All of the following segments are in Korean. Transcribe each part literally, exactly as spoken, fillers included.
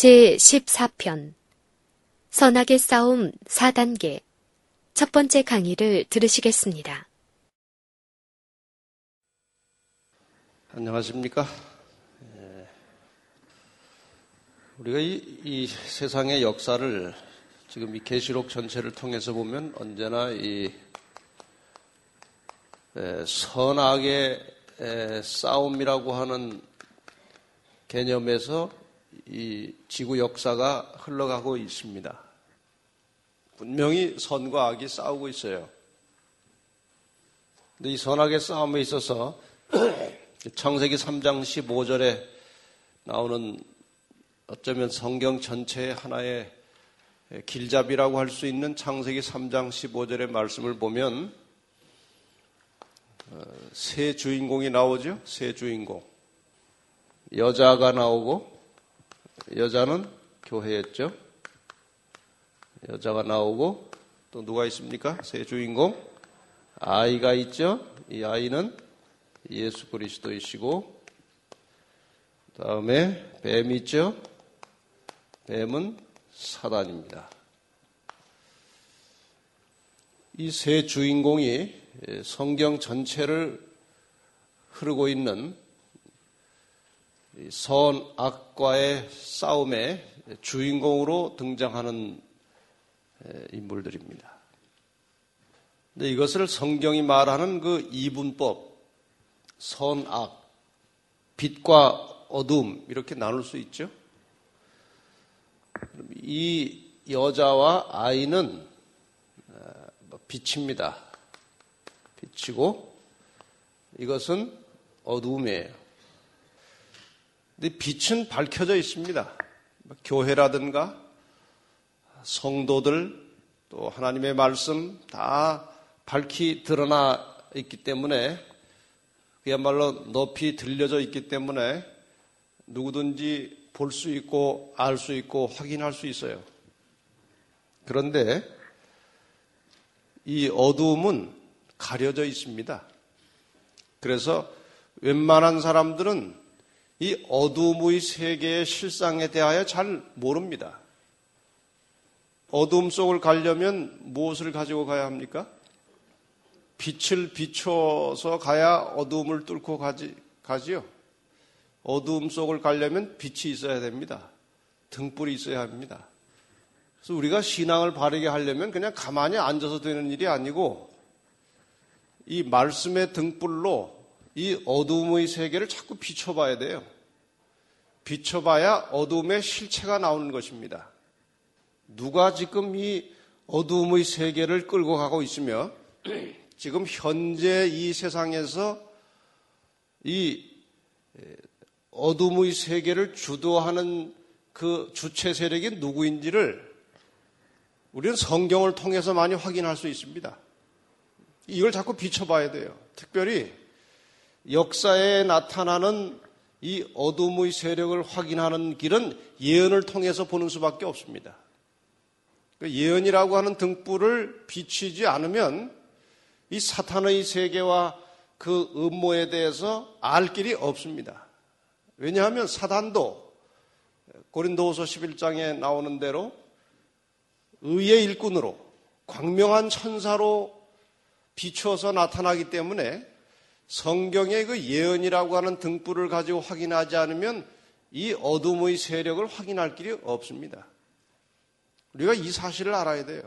제십사 편 선악의 싸움 사 단계 첫 번째 강의를 들으시겠습니다. 안녕하십니까? 우리가 이, 이 세상의 역사를 지금 이 계시록 전체를 통해서 보면 언제나 이 에, 선악의 에, 싸움이라고 하는 개념에서 이 지구 역사가 흘러가고 있습니다. 분명히 선과 악이 싸우고 있어요. 근데 이 선악의 싸움에 있어서 창세기 삼 장 십오 절에 나오는 어쩌면 성경 전체의 하나의 길잡이라고 할 수 있는 창세기 삼 장 십오 절의 말씀을 보면 세 주인공이 나오죠. 세 주인공. 여자가 나오고 여자는 교회였죠. 여자가 나오고 또 누가 있습니까? 세 주인공. 아이가 있죠. 이 아이는 예수 그리스도이시고 다음에 뱀이 있죠. 뱀은 사단입니다. 이 세 주인공이 성경 전체를 흐르고 있는 선악과의 싸움의 주인공으로 등장하는 인물들입니다. 근데 이것을 성경이 말하는 그 이분법, 선악, 빛과 어둠 이렇게 나눌 수 있죠. 이 여자와 아이는 빛입니다. 빛이고 이것은 어둠이에요. 근데 빛은 밝혀져 있습니다. 교회라든가 성도들 또 하나님의 말씀 다 밝히 드러나 있기 때문에 그야말로 높이 들려져 있기 때문에 누구든지 볼 수 있고 알 수 있고 확인할 수 있어요. 그런데 이 어두움은 가려져 있습니다. 그래서 웬만한 사람들은 이 어두움의 세계의 실상에 대하여 잘 모릅니다. 어두움 속을 가려면 무엇을 가지고 가야 합니까? 빛을 비춰서 가야 어두움을 뚫고 가지, 가지요. 어두움 속을 가려면 빛이 있어야 됩니다. 등불이 있어야 합니다. 그래서 우리가 신앙을 바르게 하려면 그냥 가만히 앉아서 되는 일이 아니고 이 말씀의 등불로 이 어두움의 세계를 자꾸 비춰봐야 돼요. 비춰봐야 어두움의 실체가 나오는 것입니다. 누가 지금 이 어두움의 세계를 끌고 가고 있으며 지금 현재 이 세상에서 이 어둠의 세계를 주도하는 그 주체 세력이 누구인지를 우리는 성경을 통해서 많이 확인할 수 있습니다. 이걸 자꾸 비춰봐야 돼요. 특별히 역사에 나타나는 이 어둠의 세력을 확인하는 길은 예언을 통해서 보는 수밖에 없습니다. 예언이라고 하는 등불을 비추지 않으면 이 사탄의 세계와 그 음모에 대해서 알 길이 없습니다. 왜냐하면 사단도 고린도후서 십일 장에 나오는 대로 의의 일꾼으로 광명한 천사로 비추어서 나타나기 때문에 성경의 그 예언이라고 하는 등불을 가지고 확인하지 않으면 이 어둠의 세력을 확인할 길이 없습니다. 우리가 이 사실을 알아야 돼요.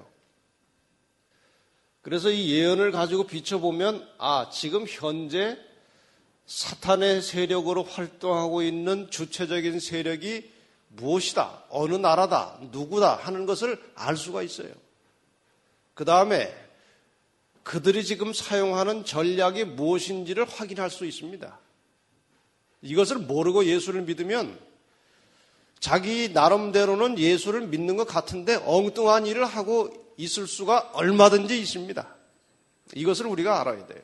그래서 이 예언을 가지고 비춰보면 아, 지금 현재 사탄의 세력으로 활동하고 있는 주체적인 세력이 무엇이다, 어느 나라다, 누구다 하는 것을 알 수가 있어요. 그 다음에 그들이 지금 사용하는 전략이 무엇인지를 확인할 수 있습니다. 이것을 모르고 예수를 믿으면 자기 나름대로는 예수를 믿는 것 같은데 엉뚱한 일을 하고 있을 수가 얼마든지 있습니다. 이것을 우리가 알아야 돼요.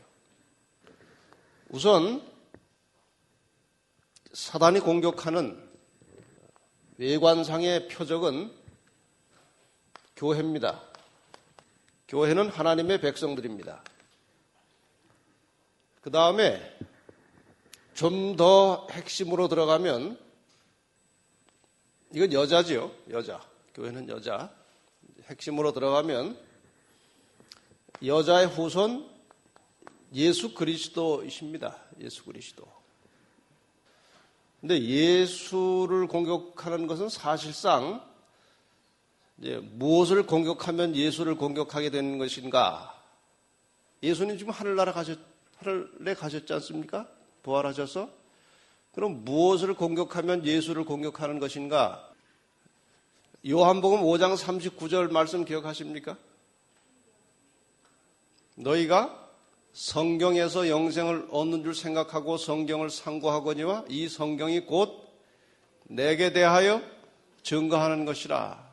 우선 사단이 공격하는 외관상의 표적은 교회입니다. 교회는 하나님의 백성들입니다. 그 다음에 좀 더 핵심으로 들어가면 이건 여자지요. 여자. 교회는 여자. 핵심으로 들어가면 여자의 후손 예수 그리스도이십니다. 예수 그리스도. 근데 예수를 공격하는 것은 사실상 이제 무엇을 공격하면 예수를 공격하게 되는 것인가? 예수님 지금 하늘나라 가셨, 하늘에 가셨지 않습니까? 부활하셔서. 그럼 무엇을 공격하면 예수를 공격하는 것인가? 요한복음 오 장 삼십구 절 말씀 기억하십니까? 너희가 성경에서 영생을 얻는 줄 생각하고 성경을 상고하거니와 이 성경이 곧 내게 대하여 증거하는 것이라.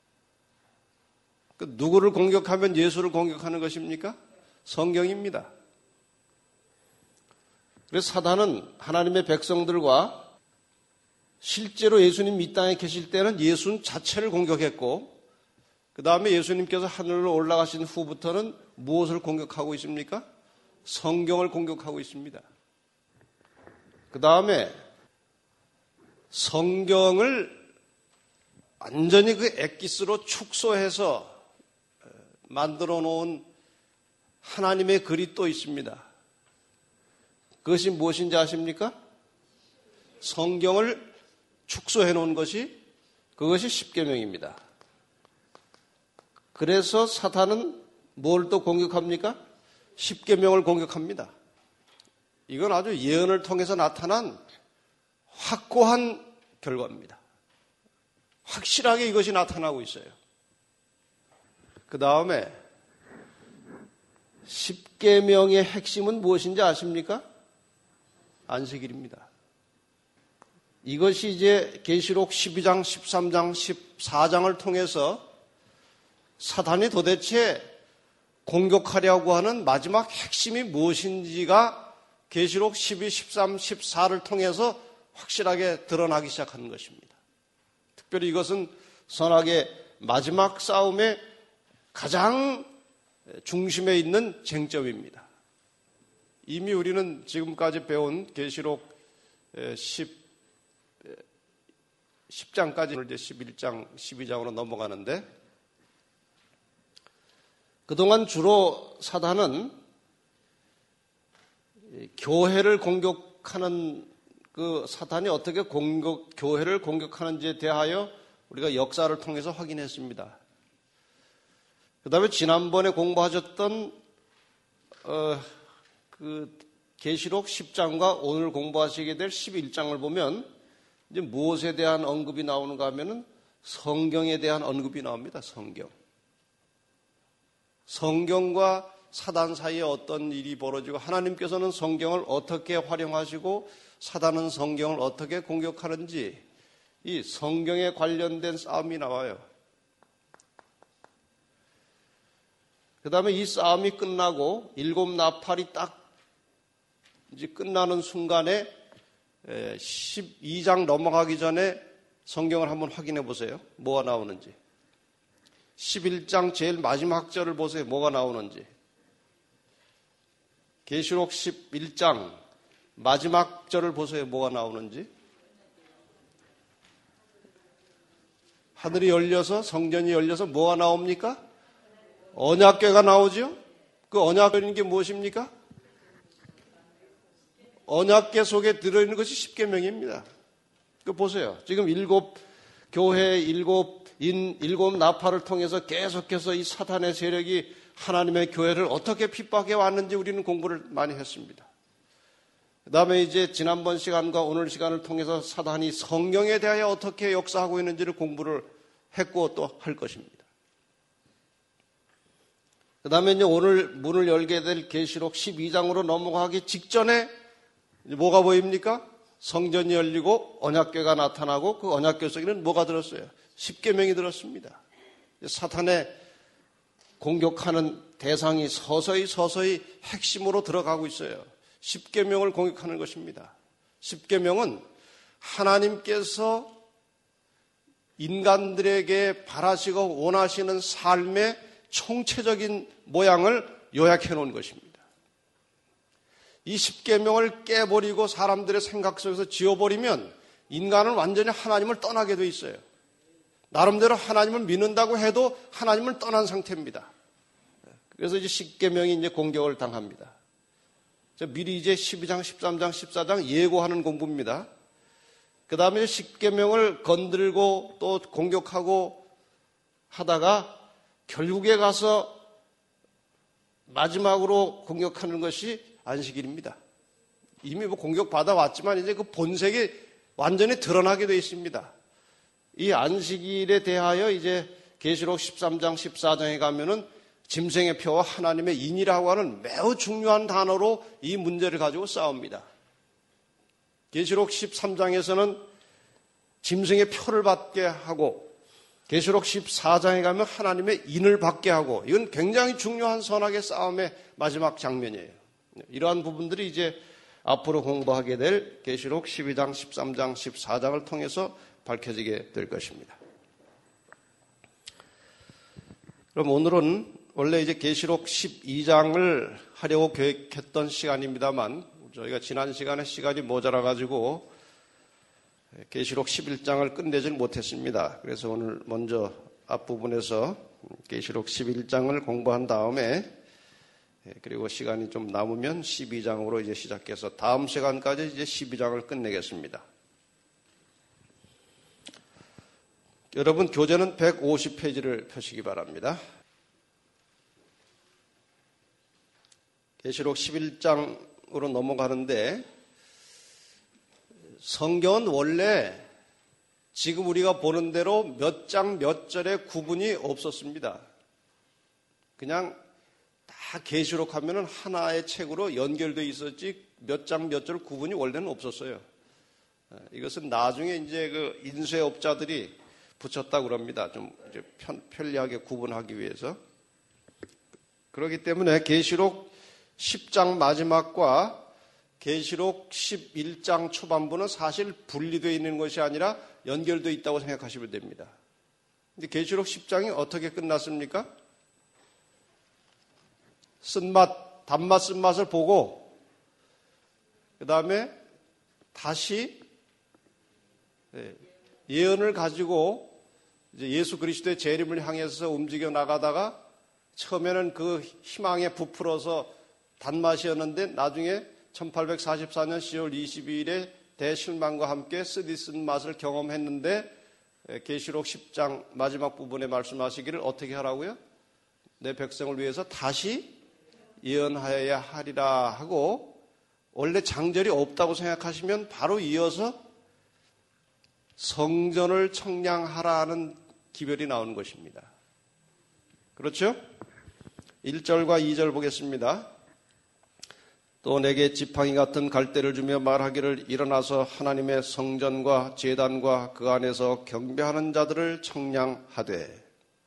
그 누구를 공격하면 예수를 공격하는 것입니까? 성경입니다. 그래서 사단은 하나님의 백성들과 실제로 예수님 이 땅에 계실 때는 예수 자체를 공격했고 그 다음에 예수님께서 하늘로 올라가신 후부터는 무엇을 공격하고 있습니까? 성경을 공격하고 있습니다. 그 다음에 성경을 완전히 그 엑기스로 축소해서 만들어 놓은 하나님의 글이 또 있습니다. 그것이 무엇인지 아십니까? 성경을 축소해 놓은 것이 그것이 십계명입니다. 그래서 사탄은 뭘 또 공격합니까? 십계명을 공격합니다. 이건 아주 예언을 통해서 나타난 확고한 결과입니다. 확실하게 이것이 나타나고 있어요. 그 다음에 십계명의 핵심은 무엇인지 아십니까? 안식일입니다. 이것이 이제 계시록 십이 장, 십삼 장, 십사 장을 통해서 사단이 도대체 공격하려고 하는 마지막 핵심이 무엇인지가 계시록 십이, 십삼, 십사를 통해서 확실하게 드러나기 시작하는 것입니다. 특별히 이것은 선악의 마지막 싸움의 가장 중심에 있는 쟁점입니다. 이미 우리는 지금까지 배운 계시록 십, 십 장까지 이제 십일 장, 십이 장으로 넘어가는데 그동안 주로 사단은 교회를 공격하는 그 사탄이 어떻게 공격, 교회를 공격하는지에 대하여 우리가 역사를 통해서 확인했습니다. 그 다음에 지난번에 공부하셨던 어, 그 계시록 십 장과 오늘 공부하시게 될 십일 장을 보면 이제 무엇에 대한 언급이 나오는가 하면은 성경에 대한 언급이 나옵니다. 성경. 성경과 사단 사이에 어떤 일이 벌어지고 하나님께서는 성경을 어떻게 활용하시고 사단은 성경을 어떻게 공격하는지 이 성경에 관련된 싸움이 나와요. 그 다음에 이 싸움이 끝나고 일곱 나팔이 딱 이제 끝나는 순간에 십이 장 넘어가기 전에 성경을 한번 확인해 보세요. 뭐가 나오는지. 십일 장 제일 마지막 절을 보세요. 뭐가 나오는지. 계시록 십일 장 마지막 절을 보세요. 뭐가 나오는지. 하늘이 열려서 성전이 열려서 뭐가 나옵니까? 언약궤가 나오죠. 그 언약궤는 게 무엇입니까? 언약궤 속에 들어있는 것이 십계명입니다. 그 보세요. 지금 일곱 교회 일곱 인 일곱 나팔을 통해서 계속해서 이 사탄의 세력이 하나님의 교회를 어떻게 핍박해 왔는지 우리는 공부를 많이 했습니다. 그 다음에 이제 지난번 시간과 오늘 시간을 통해서 사탄이 성경에 대하여 어떻게 역사하고 있는지를 공부를 했고 또 할 것입니다. 그 다음에 이제 오늘 문을 열게 될 계시록 십이 장으로 넘어가기 직전에 뭐가 보입니까? 성전이 열리고 언약궤가 나타나고 그 언약궤 속에는 뭐가 들었어요? 십계명이 들었습니다. 사탄의 공격하는 대상이 서서히 서서히 핵심으로 들어가고 있어요. 십계명을 공격하는 것입니다. 십계명은 하나님께서 인간들에게 바라시고 원하시는 삶의 총체적인 모양을 요약해 놓은 것입니다. 이 십계명을 깨버리고 사람들의 생각 속에서 지워버리면 인간은 완전히 하나님을 떠나게 돼 있어요. 나름대로 하나님을 믿는다고 해도 하나님을 떠난 상태입니다. 그래서 이제 십계명이 이제 공격을 당합니다. 미리 이제 십이 장, 십삼 장, 십사 장 예고하는 공부입니다. 그 다음에 십계명을 건들고 또 공격하고 하다가 결국에 가서 마지막으로 공격하는 것이 안식일입니다. 이미 뭐 공격받아 왔지만 이제 그 본색이 완전히 드러나게 되어 있습니다. 이 안식일에 대하여 이제 계시록 십삼 장, 십사 장에 가면은 짐승의 표와 하나님의 인이라고 하는 매우 중요한 단어로 이 문제를 가지고 싸웁니다. 계시록 십삼 장에서는 짐승의 표를 받게 하고 계시록 십사 장에 가면 하나님의 인을 받게 하고 이건 굉장히 중요한 선악의 싸움의 마지막 장면이에요. 이러한 부분들이 이제 앞으로 공부하게 될 계시록 십이 장, 십삼 장, 십사 장을 통해서 밝혀지게 될 것입니다. 그럼 오늘은 원래 이제 계시록 십이 장을 하려고 계획했던 시간입니다만 저희가 지난 시간에 시간이 모자라 가지고 계시록 십일 장을 끝내질 못했습니다. 그래서 오늘 먼저 앞부분에서 계시록 십일 장을 공부한 다음에 그리고 시간이 좀 남으면 십이 장으로 이제 시작해서 다음 시간까지 이제 십이 장을 끝내겠습니다. 여러분 교재는 백오십 페이지를 펴시기 바랍니다. 계시록 십일 장으로 넘어가는데 성경은 원래 지금 우리가 보는 대로 몇 장 몇 절의 구분이 없었습니다. 그냥 다 계시록 하면은 하나의 책으로 연결되어 있었지 몇 장 몇 절 구분이 원래는 없었어요. 이것은 나중에 이제 그 인쇄업자들이 붙였다고 그럽니다. 좀 이제 편, 편리하게 구분하기 위해서. 그렇기 때문에 계시록 십 장 마지막과 계시록 십일 장 초반부는 사실 분리되어 있는 것이 아니라 연결되어 있다고 생각하시면 됩니다. 근데 계시록 십 장이 어떻게 끝났습니까? 쓴맛, 단맛, 쓴맛을 보고 그 다음에 다시 예언을 가지고 이제 예수 그리스도의 재림을 향해서 움직여 나가다가 처음에는 그 희망에 부풀어서 단맛이었는데 나중에 천팔백사십사 년 시월 이십이일에 대실망과 함께 쓰디 쓴 맛을 경험했는데 계시록 십 장 마지막 부분에 말씀하시기를 어떻게 하라고요? 내 백성을 위해서 다시 예언하여야 하리라 하고 원래 장절이 없다고 생각하시면 바로 이어서 성전을 청량하라는 기별이 나오는 것입니다. 그렇죠? 일 절과 이 절 보겠습니다. 또 내게 지팡이 같은 갈대를 주며 말하기를 일어나서 하나님의 성전과 제단과 그 안에서 경배하는 자들을 청량하되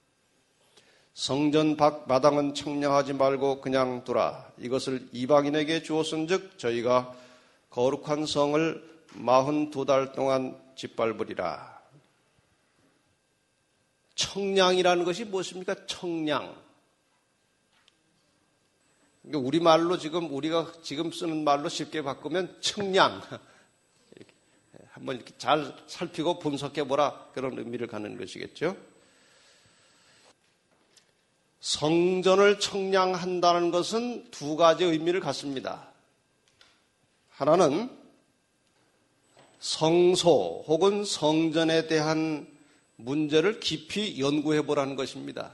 성전 밖 마당은 청량하지 말고 그냥 두라. 이것을 이방인에게 주었은즉 저희가 거룩한 성을 마흔두 달 동안 짓밟으리라. 청량이라는 것이 무엇입니까? 청량. 우리말로 지금 우리가 지금 쓰는 말로 쉽게 바꾸면 청량. 한번 이렇게 잘 살피고 분석해보라. 그런 의미를 갖는 것이겠죠. 성전을 청량한다는 것은 두 가지 의미를 갖습니다. 하나는 성소 혹은 성전에 대한 문제를 깊이 연구해보라는 것입니다.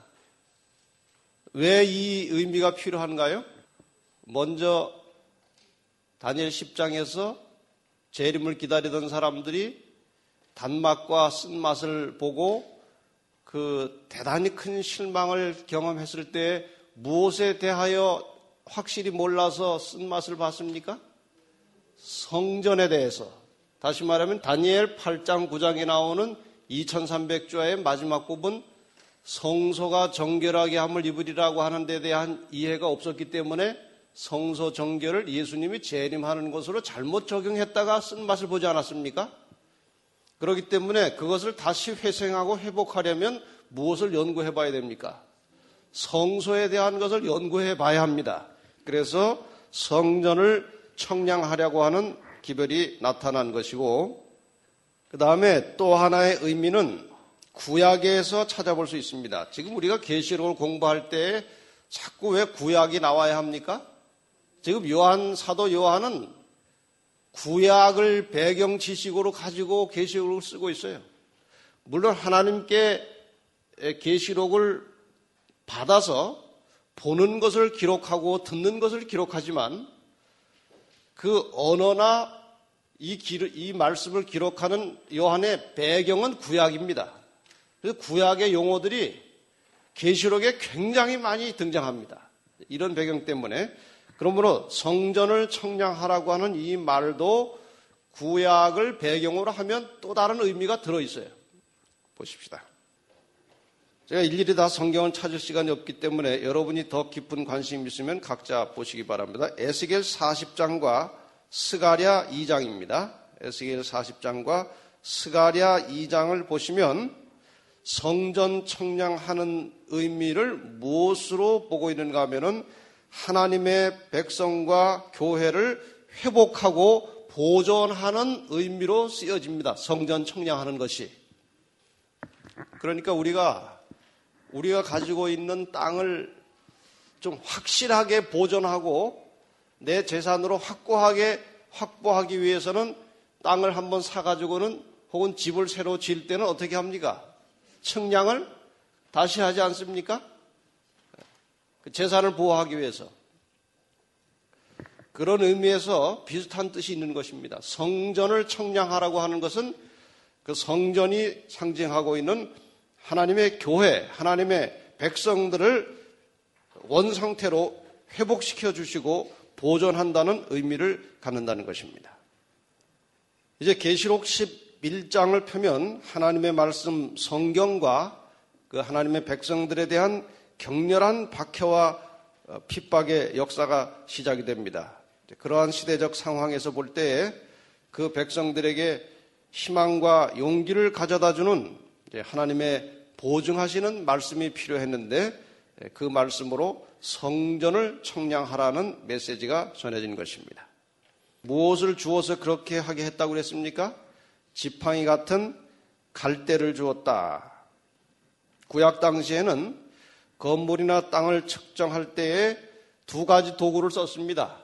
왜 이 의미가 필요한가요? 먼저 다니엘 십 장에서 재림을 기다리던 사람들이 단맛과 쓴맛을 보고 그 대단히 큰 실망을 경험했을 때 무엇에 대하여 확실히 몰라서 쓴맛을 봤습니까? 성전에 대해서. 다시 말하면 다니엘 팔 장 구 장에 나오는 이천삼백 조의 마지막 부분 성소가 정결하게 함을 입으리라고 하는 데 대한 이해가 없었기 때문에 성소 정결을 예수님이 재림하는 것으로 잘못 적용했다가 쓴맛을 보지 않았습니까? 그렇기 때문에 그것을 다시 회생하고 회복하려면 무엇을 연구해 봐야 됩니까? 성소에 대한 것을 연구해 봐야 합니다. 그래서 성전을 청량하려고 하는 기별이 나타난 것이고 그 다음에 또 하나의 의미는 구약에서 찾아볼 수 있습니다. 지금 우리가 계시록을 공부할 때 자꾸 왜 구약이 나와야 합니까? 지금 요한, 사도 요한은 구약을 배경 지식으로 가지고 계시록을 쓰고 있어요. 물론 하나님께 계시록을 받아서 보는 것을 기록하고 듣는 것을 기록하지만 그 언어나 이, 기, 이 말씀을 기록하는 요한의 배경은 구약입니다. 그래서 구약의 용어들이 계시록에 굉장히 많이 등장합니다. 이런 배경 때문에 그러므로 성전을 청량하라고 하는 이 말도 구약을 배경으로 하면 또 다른 의미가 들어있어요. 보십시다. 제가 일일이 다 성경을 찾을 시간이 없기 때문에 여러분이 더 깊은 관심이 있으면 각자 보시기 바랍니다. 에스겔 사십 장과 스가랴 이 장입니다. 에스겔 사십 장과 스가랴 이 장을 보시면 성전 청량하는 의미를 무엇으로 보고 있는가 하면은 하나님의 백성과 교회를 회복하고 보존하는 의미로 쓰여집니다. 성전 청량하는 것이. 그러니까 우리가 우리가 가지고 있는 땅을 좀 확실하게 보존하고 내 재산으로 확고하게 확보하기 위해서는 땅을 한번 사가지고는 혹은 집을 새로 지을 때는 어떻게 합니까? 청량을 다시 하지 않습니까? 그 재산을 보호하기 위해서. 그런 의미에서 비슷한 뜻이 있는 것입니다. 성전을 청량하라고 하는 것은 그 성전이 상징하고 있는 하나님의 교회, 하나님의 백성들을 원상태로 회복시켜 주시고 보존한다는 의미를 갖는다는 것입니다. 이제 계시록 십일 장을 펴면 하나님의 말씀 성경과 그 하나님의 백성들에 대한 격렬한 박해와 핍박의 역사가 시작이 됩니다. 그러한 시대적 상황에서 볼 때에 그 백성들에게 희망과 용기를 가져다주는 하나님의 보증하시는 말씀이 필요했는데 그 말씀으로 성전을 청량하라는 메시지가 전해진 것입니다. 무엇을 주어서 그렇게 하게 했다고 그랬습니까? 지팡이 같은 갈대를 주었다. 구약 당시에는 건물이나 땅을 측정할 때에 두 가지 도구를 썼습니다.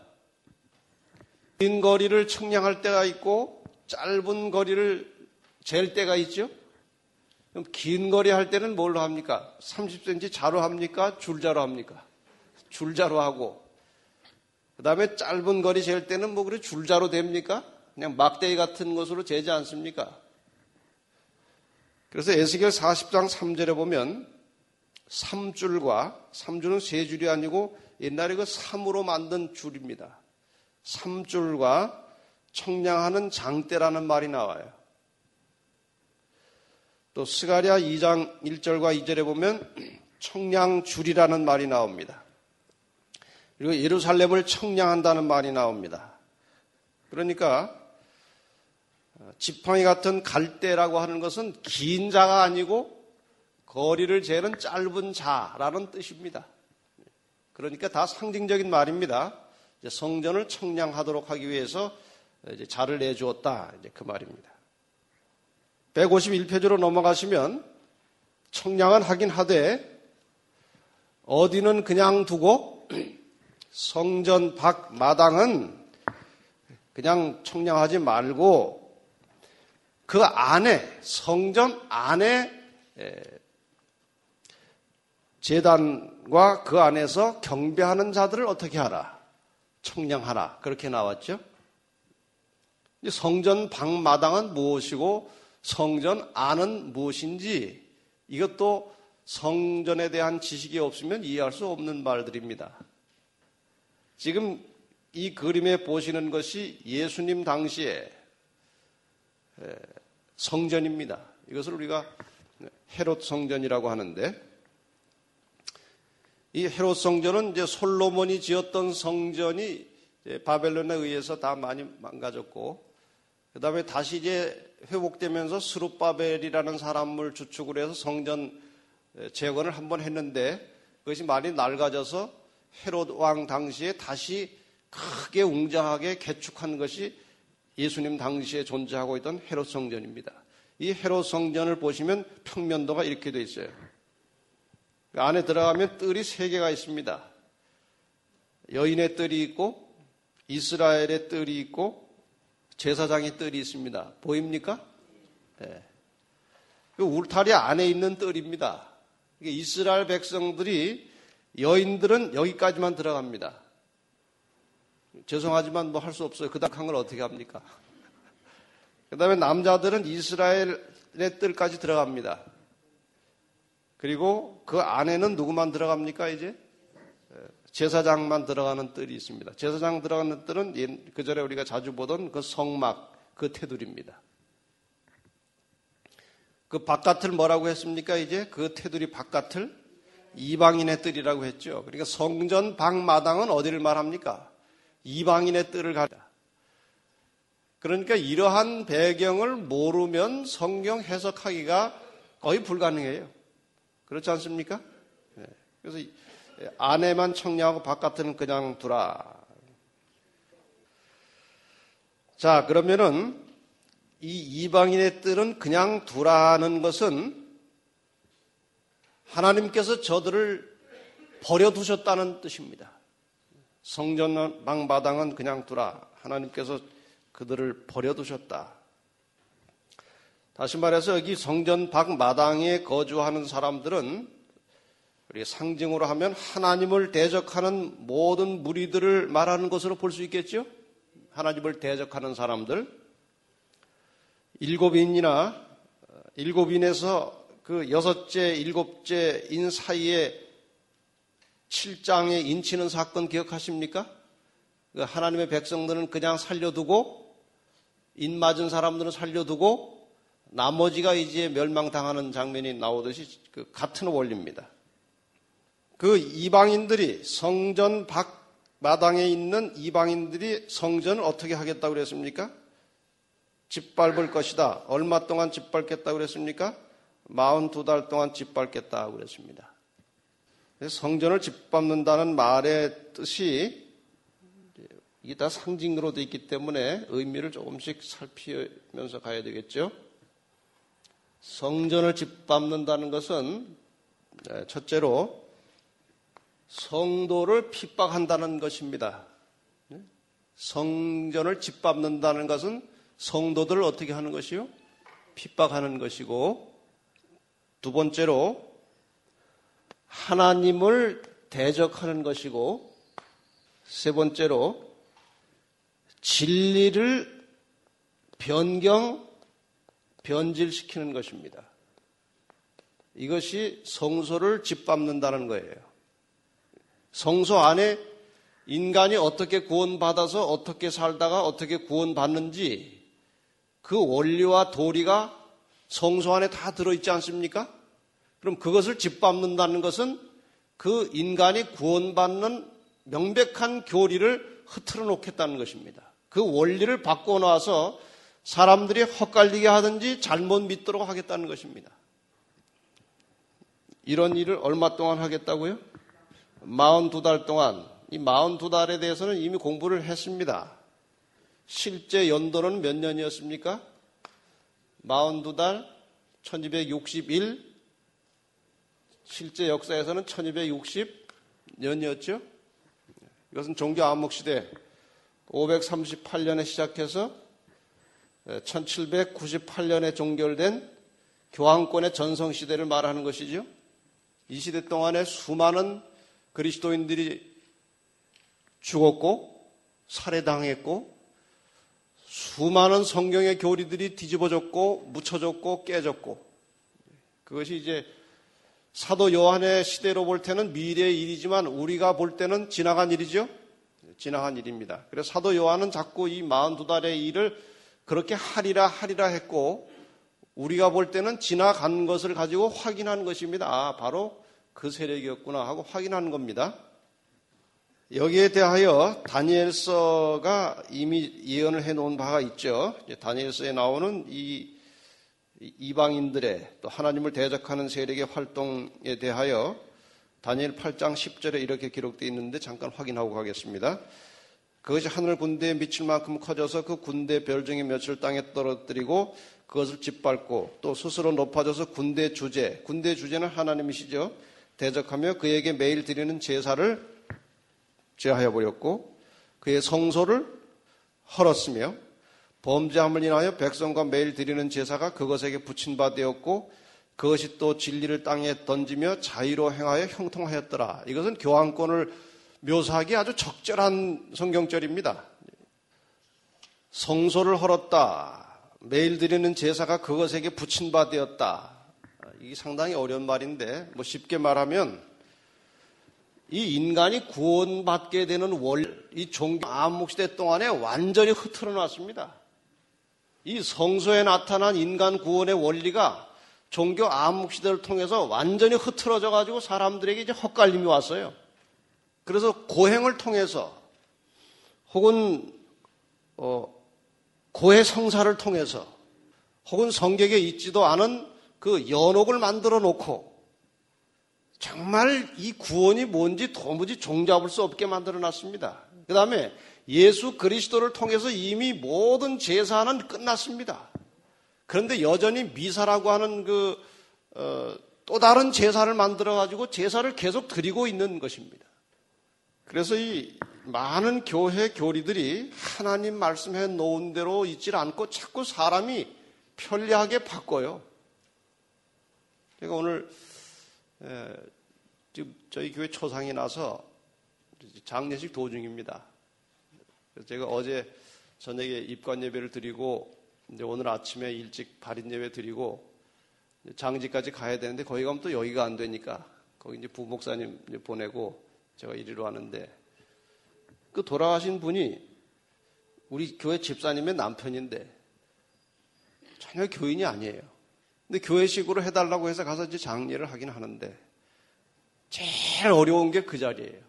긴 거리를 측량할 때가 있고 짧은 거리를 잴 때가 있죠. 그럼 긴 거리 할 때는 뭘로 합니까? 삼십 센티미터 자로 합니까? 줄자로 합니까? 줄자로 하고 그 다음에 짧은 거리 잴 때는 뭐 그래 줄자로 됩니까? 그냥 막대기 같은 것으로 재지 않습니까? 그래서 에스겔 사십 장 삼 절에 보면 삼줄과 삼줄은 세 줄이 아니고 옛날에 그 삼으로 만든 줄입니다. 삼줄과 청량하는 장대라는 말이 나와요. 또 스가랴 이 장 일 절과 이 절에 보면 청량줄이라는 말이 나옵니다. 그리고 예루살렘을 청량한다는 말이 나옵니다. 그러니까 지팡이 같은 갈대라고 하는 것은 긴 자가 아니고 거리를 재는 짧은 자라는 뜻입니다. 그러니까 다 상징적인 말입니다. 이제 성전을 청량하도록 하기 위해서 이제 자를 내주었다. 이제 그 말입니다. 백오십일 페이지로 넘어가시면 청량은 하긴 하되 어디는 그냥 두고 성전 밖 마당은 그냥 청량하지 말고 그 안에 성전 안에 제단과 그 안에서 경배하는 자들을 어떻게 하라? 청량하라. 그렇게 나왔죠. 성전 밖 마당은 무엇이고 성전 안은 무엇인지 이것도 성전에 대한 지식이 없으면 이해할 수 없는 말들입니다. 지금 이 그림에 보시는 것이 예수님 당시에 성전입니다. 이것을 우리가 헤롯 성전이라고 하는데 이 헤롯 성전은 이제 솔로몬이 지었던 성전이 바벨론에 의해서 다 많이 망가졌고 그 다음에 다시 이제 회복되면서 스룹바벨이라는 사람을 주축으로 해서 성전 재건을 한번 했는데 그것이 많이 낡아져서 헤롯 왕 당시에 다시 크게 웅장하게 개축한 것이 예수님 당시에 존재하고 있던 헤롯 성전입니다. 이 헤롯 성전을 보시면 평면도가 이렇게 돼 있어요. 그 안에 들어가면 뜰이 세 개가 있습니다. 여인의 뜰이 있고 이스라엘의 뜰이 있고 제사장의 뜰이 있습니다. 보입니까? 네. 그 울타리 안에 있는 뜰입니다. 이스라엘 백성들이 여인들은 여기까지만 들어갑니다. 죄송하지만 뭐 할 수 없어요. 그 다음 걸 어떻게 합니까? 그 다음에 남자들은 이스라엘의 뜰까지 들어갑니다. 그리고 그 안에는 누구만 들어갑니까, 이제? 제사장만 들어가는 뜰이 있습니다. 제사장 들어가는 뜰은 그 전에 우리가 자주 보던 그 성막, 그 테두리입니다. 그 바깥을 뭐라고 했습니까, 이제? 그 테두리 바깥을 이방인의 뜰이라고 했죠. 그러니까 성전 방마당은 어디를 말합니까? 이방인의 뜰을 가리다. 그러니까 이러한 배경을 모르면 성경 해석하기가 거의 불가능해요. 그렇지 않습니까? 네. 그래서 안에만 청량하고 바깥은 그냥 두라. 자, 그러면은 이 이방인의 뜰은 그냥 두라는 것은 하나님께서 저들을 버려두셨다는 뜻입니다. 성전 방마당은 그냥 두라. 하나님께서 그들을 버려두셨다. 다시 말해서 여기 성전 방마당에 거주하는 사람들은 우리 상징으로 하면 하나님을 대적하는 모든 무리들을 말하는 것으로 볼 수 있겠죠? 하나님을 대적하는 사람들. 일곱인이나 일곱인에서 그 여섯째, 일곱째 인 사이에 칠 장에 인치는 사건 기억하십니까? 하나님의 백성들은 그냥 살려두고 인 맞은 사람들은 살려두고 나머지가 이제 멸망당하는 장면이 나오듯이 그 같은 원리입니다. 그 이방인들이 성전 밖 마당에 있는 이방인들이 성전을 어떻게 하겠다고 그랬습니까? 짓밟을 것이다. 얼마 동안 짓밟겠다고 그랬습니까? 마흔두 달 동안 짓밟겠다고 그랬습니다. 성전을 짓밟는다는 말의 뜻이 이게 다 상징으로 되어 있기 때문에 의미를 조금씩 살피면서 가야 되겠죠. 성전을 짓밟는다는 것은 첫째로 성도를 핍박한다는 것입니다. 성전을 짓밟는다는 것은 성도들을 어떻게 하는 것이요? 핍박하는 것이고, 두 번째로 하나님을 대적하는 것이고, 세 번째로 진리를 변경, 변질시키는 것입니다. 이것이 성소를 짓밟는다는 거예요. 성소 안에 인간이 어떻게 구원받아서 어떻게 살다가 어떻게 구원받는지 그 원리와 도리가 성소 안에 다 들어있지 않습니까? 그럼 그것을 짓밟는다는 것은 그 인간이 구원받는 명백한 교리를 흐트러 놓겠다는 것입니다. 그 원리를 바꿔놔서 사람들이 헛갈리게 하든지 잘못 믿도록 하겠다는 것입니다. 이런 일을 얼마 동안 하겠다고요? 마흔두 달 동안. 이 마흔두 달에 대해서는 이미 공부를 했습니다. 실제 연도는 몇 년이었습니까? 마흔두 달, 천이백육십일, 실제 역사에서는 천이백육십 년이었죠. 이것은 종교 암흑 시대 오백삼십팔 년에 시작해서 천칠백구십팔 년에 종결된 교황권의 전성시대를 말하는 것이죠. 이 시대 동안에 수많은 그리스도인들이 죽었고 살해당했고 수많은 성경의 교리들이 뒤집어졌고 묻혀졌고 깨졌고, 그것이 이제 사도 요한의 시대로 볼 때는 미래의 일이지만 우리가 볼 때는 지나간 일이죠. 지나간 일입니다. 그래서 사도 요한은 자꾸 이 마흔두 달의 일을 그렇게 하리라 하리라 했고, 우리가 볼 때는 지나간 것을 가지고 확인한 것입니다. 아, 바로 그 세력이었구나 하고 확인한 겁니다. 여기에 대하여 다니엘서가 이미 예언을 해놓은 바가 있죠. 다니엘서에 나오는 이 이방인들의 또 하나님을 대적하는 세력의 활동에 대하여 다니엘 팔 장 십 절에 이렇게 기록되어 있는데 잠깐 확인하고 가겠습니다. 그것이 하늘 군대에 미칠 만큼 커져서 그 군대 별중의 몇을 땅에 떨어뜨리고 그것을 짓밟고 또 스스로 높아져서 군대 주제, 군대 주제는 하나님이시죠. 대적하며 그에게 매일 드리는 제사를 제하여 버렸고 그의 성소를 헐었으며 범죄함을 인하여 백성과 매일 드리는 제사가 그것에게 붙인 바 되었고 그것이 또 진리를 땅에 던지며 자의로 행하여 형통하였더라. 이것은 교황권을 묘사하기 아주 적절한 성경절입니다. 성소를 헐었다. 매일 드리는 제사가 그것에게 붙인 바 되었다. 이게 상당히 어려운 말인데 뭐 쉽게 말하면 이 인간이 구원받게 되는 원리, 이 종교 암묵시대 동안에 완전히 흐트러 놨습니다. 이 성소에 나타난 인간 구원의 원리가 종교 암묵시대를 통해서 완전히 흐트러져 가지고 사람들에게 이제 헛갈림이 왔어요. 그래서 고행을 통해서 혹은 어, 고해 성사를 통해서 혹은 성경에 있지도 않은 그 연옥을 만들어 놓고 정말 이 구원이 뭔지 도무지 종잡을 수 없게 만들어 놨습니다. 그 다음에 예수 그리스도를 통해서 이미 모든 제사는 끝났습니다. 그런데 여전히 미사라고 하는 그, 어, 또 다른 제사를 만들어 가지고 제사를 계속 드리고 있는 것입니다. 그래서 이 많은 교회 교리들이 하나님 말씀해 놓은 대로 있질 않고 자꾸 사람이 편리하게 바꿔요. 제가 오늘 에, 지금 저희 교회 초상이 나서 장례식 도중입니다. 그래서 제가 어제 저녁에 입관 예배를 드리고 이제 오늘 아침에 일찍 발인 예배 드리고 장지까지 가야 되는데 거기 가면 또 여기가 안 되니까 거기 이제 부목사님 이제 보내고 제가 이리로 왔는데 그 돌아가신 분이 우리 교회 집사님의 남편인데 전혀 교인이 아니에요. 근데 교회식으로 해달라고 해서 가서 이제 장례를 하긴 하는데 제일 어려운 게 그 자리예요.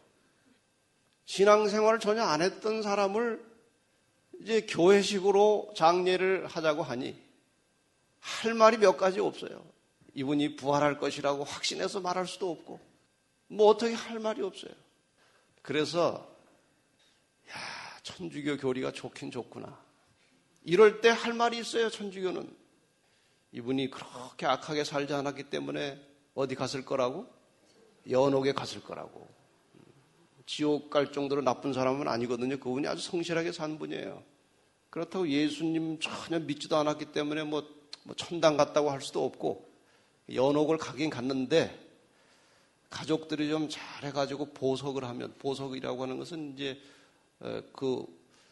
신앙생활을 전혀 안 했던 사람을 이제 교회식으로 장례를 하자고 하니 할 말이 몇 가지 없어요. 이분이 부활할 것이라고 확신해서 말할 수도 없고 뭐 어떻게 할 말이 없어요. 그래서 야, 천주교 교리가 좋긴 좋구나. 이럴 때 할 말이 있어요. 천주교는 이분이 그렇게 악하게 살지 않았기 때문에 어디 갔을 거라고? 연옥에 갔을 거라고. 지옥 갈 정도로 나쁜 사람은 아니거든요. 그분이 아주 성실하게 산 분이에요. 그렇다고 예수님 전혀 믿지도 않았기 때문에 뭐, 뭐 천당 갔다고 할 수도 없고 연옥을 가긴 갔는데 가족들이 좀 잘해가지고 보석을 하면 보석이라고 하는 것은 이제 그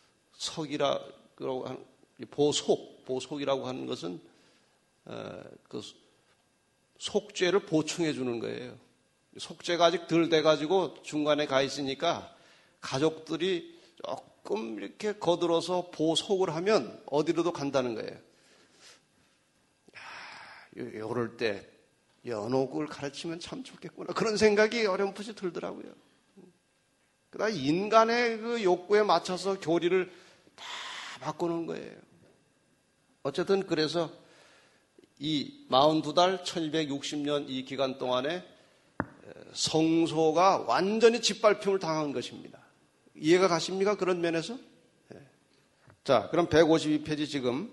석이라고 하는 보속 보속이라고 하는 것은 그 속죄를 보충해 주는 거예요. 속죄가 아직 덜 돼가지고 중간에 가 있으니까 가족들이 조금 이렇게 거들어서 보속을 하면 어디로도 간다는 거예요. 야, 이럴 때 연옥을 가르치면 참 좋겠구나. 그런 생각이 어렴풋이 들더라고요. 그다음 인간의 그 욕구에 맞춰서 교리를 다 바꾸는 거예요. 어쨌든 그래서 이 사십이 달 천이백육십 년 이 기간 동안에 성소가 완전히 짓밟힘을 당한 것입니다. 이해가 가십니까? 그런 면에서? 네. 자, 그럼 백오십이 페이지 지금